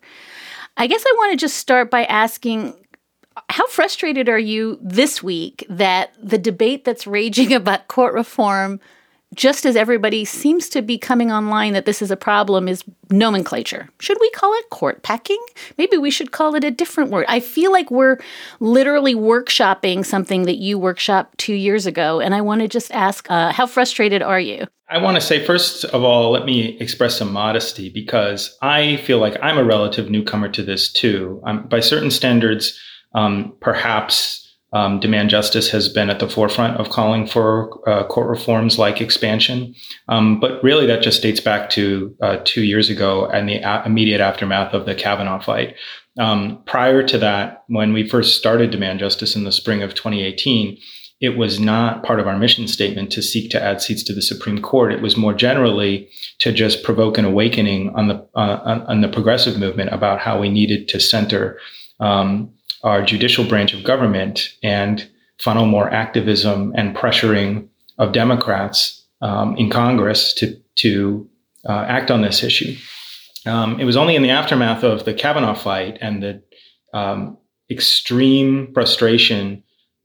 I guess I want to just start by asking, how frustrated are you this week that the debate that's raging about court reform, just as everybody seems to be coming online that this is a problem, is nomenclature? Should we call it court packing? Maybe we should call it a different word. I feel like we're literally workshopping something that you workshopped two years ago. And I want to just ask, uh, how frustrated are you? I want to say, first of all, let me express some modesty, because I feel like I'm a relative newcomer to this too. Um, by certain standards, um, perhaps um, Demand Justice has been at the forefront of calling for uh, court reforms like expansion. Um, but really, that just dates back to uh, two years ago and the a- immediate aftermath of the Kavanaugh fight. Um, prior to that, when we first started Demand Justice in the spring of twenty eighteen, it was not part of our mission statement to seek to add seats to the Supreme Court. It was more generally to just provoke an awakening on the uh, on, on the progressive movement about how we needed to center um, our judicial branch of government and funnel more activism and pressuring of Democrats um, in Congress to to uh, act on this issue. Um, it was only in the aftermath of the Kavanaugh fight and the um, extreme frustration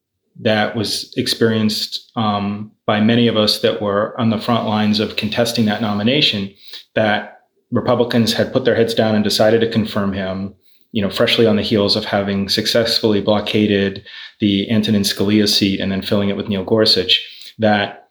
that was experienced um, by many of us that were on the front lines of contesting that nomination, that Republicans had put their heads down and decided to confirm him, you know, freshly on the heels of having successfully blockaded the Antonin Scalia seat and then filling it with Neil Gorsuch, that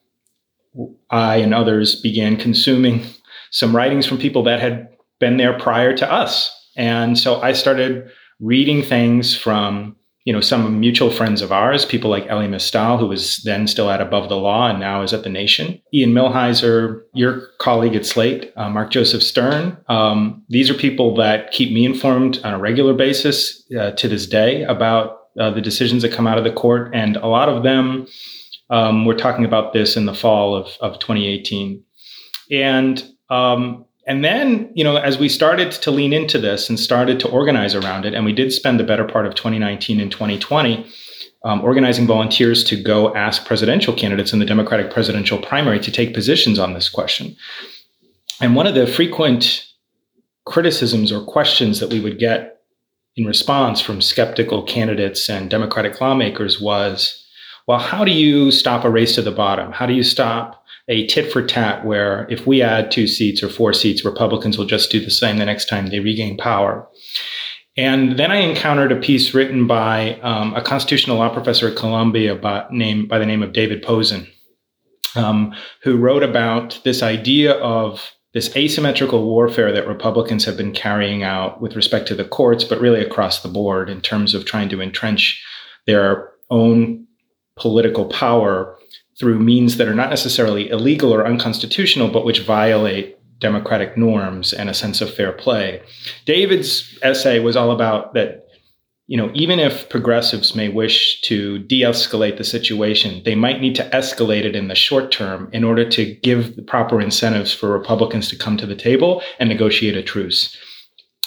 I and others began consuming some writings from people that had been there prior to us. And so I started reading things from you know, some mutual friends of ours, people like Elie Mystal, who was then still at Above the Law and now is at The Nation. Ian Millhiser, your colleague at Slate, uh, Mark Joseph Stern. Um, these are people that keep me informed on a regular basis uh, to this day about uh, the decisions that come out of the court. And a lot of them um, were talking about this in the fall of, of twenty eighteen. And um, And then, you know, as we started to lean into this and started to organize around it, and we did spend the better part of twenty nineteen and twenty twenty um, organizing volunteers to go ask presidential candidates in the Democratic presidential primary to take positions on this question. And one of the frequent criticisms or questions that we would get in response from skeptical candidates and Democratic lawmakers was, well, how do you stop a race to the bottom? How do you stop a tit for tat where if we add two seats or four seats, Republicans will just do the same the next time they regain power? And then I encountered a piece written by um, a constitutional law professor at Columbia by, name, by the name of David Posen, um, who wrote about this idea of this asymmetrical warfare that Republicans have been carrying out with respect to the courts, but really across the board in terms of trying to entrench their own political power through means that are not necessarily illegal or unconstitutional, but which violate democratic norms and a sense of fair play. David's essay was all about that, you know, even if progressives may wish to de-escalate the situation, they might need to escalate it in the short term in order to give the proper incentives for Republicans to come to the table and negotiate a truce.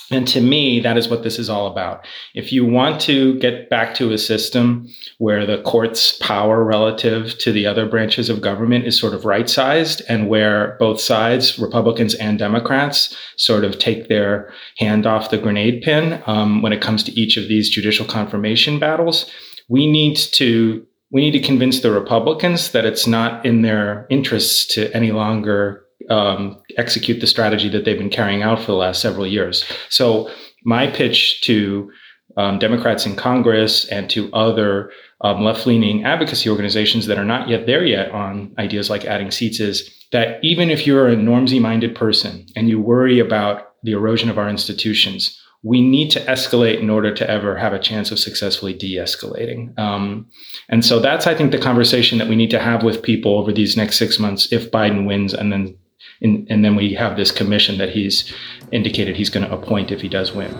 And to me, that is what this is all about. If you want to get back to a system where the court's power relative to the other branches of government is sort of right-sized, and where both sides, Republicans and Democrats, sort of take their hand off the grenade pin um, when it comes to each of these judicial confirmation battles, we need to we need to convince the Republicans that it's not in their interests to any longer Um, execute the strategy that they've been carrying out for the last several years. So my pitch to um, Democrats in Congress and to other um, left-leaning advocacy organizations that are not yet there yet on ideas like adding seats is that even if you're a normsy-minded person and you worry about the erosion of our institutions, we need to escalate in order to ever have a chance of successfully de-escalating. Um, and so that's, I think, the conversation that we need to have with people over these next six months if Biden wins, and then And, and then we have this commission that he's indicated he's going to appoint if he does win.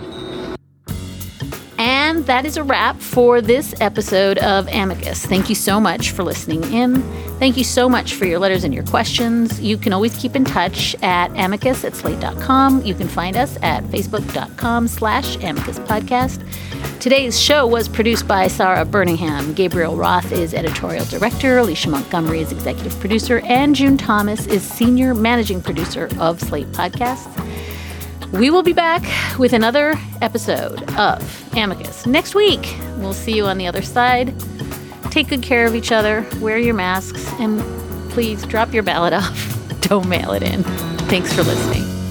And that is a wrap for this episode of Amicus. Thank you so much for listening in. Thank you so much for your letters and your questions. You can always keep in touch at amicus at slate dot com. You can find us at facebook.com slash amicus podcast. Today's show was produced by Sarah Birmingham. Gabriel Roth is editorial director. Alicia Montgomery is executive producer. And June Thomas is senior managing producer of Slate Podcasts. We will be back with another episode of Amicus next week. We'll see you on the other side. Take good care of each other. Wear your masks. And please drop your ballot off. Don't mail it in. Thanks for listening.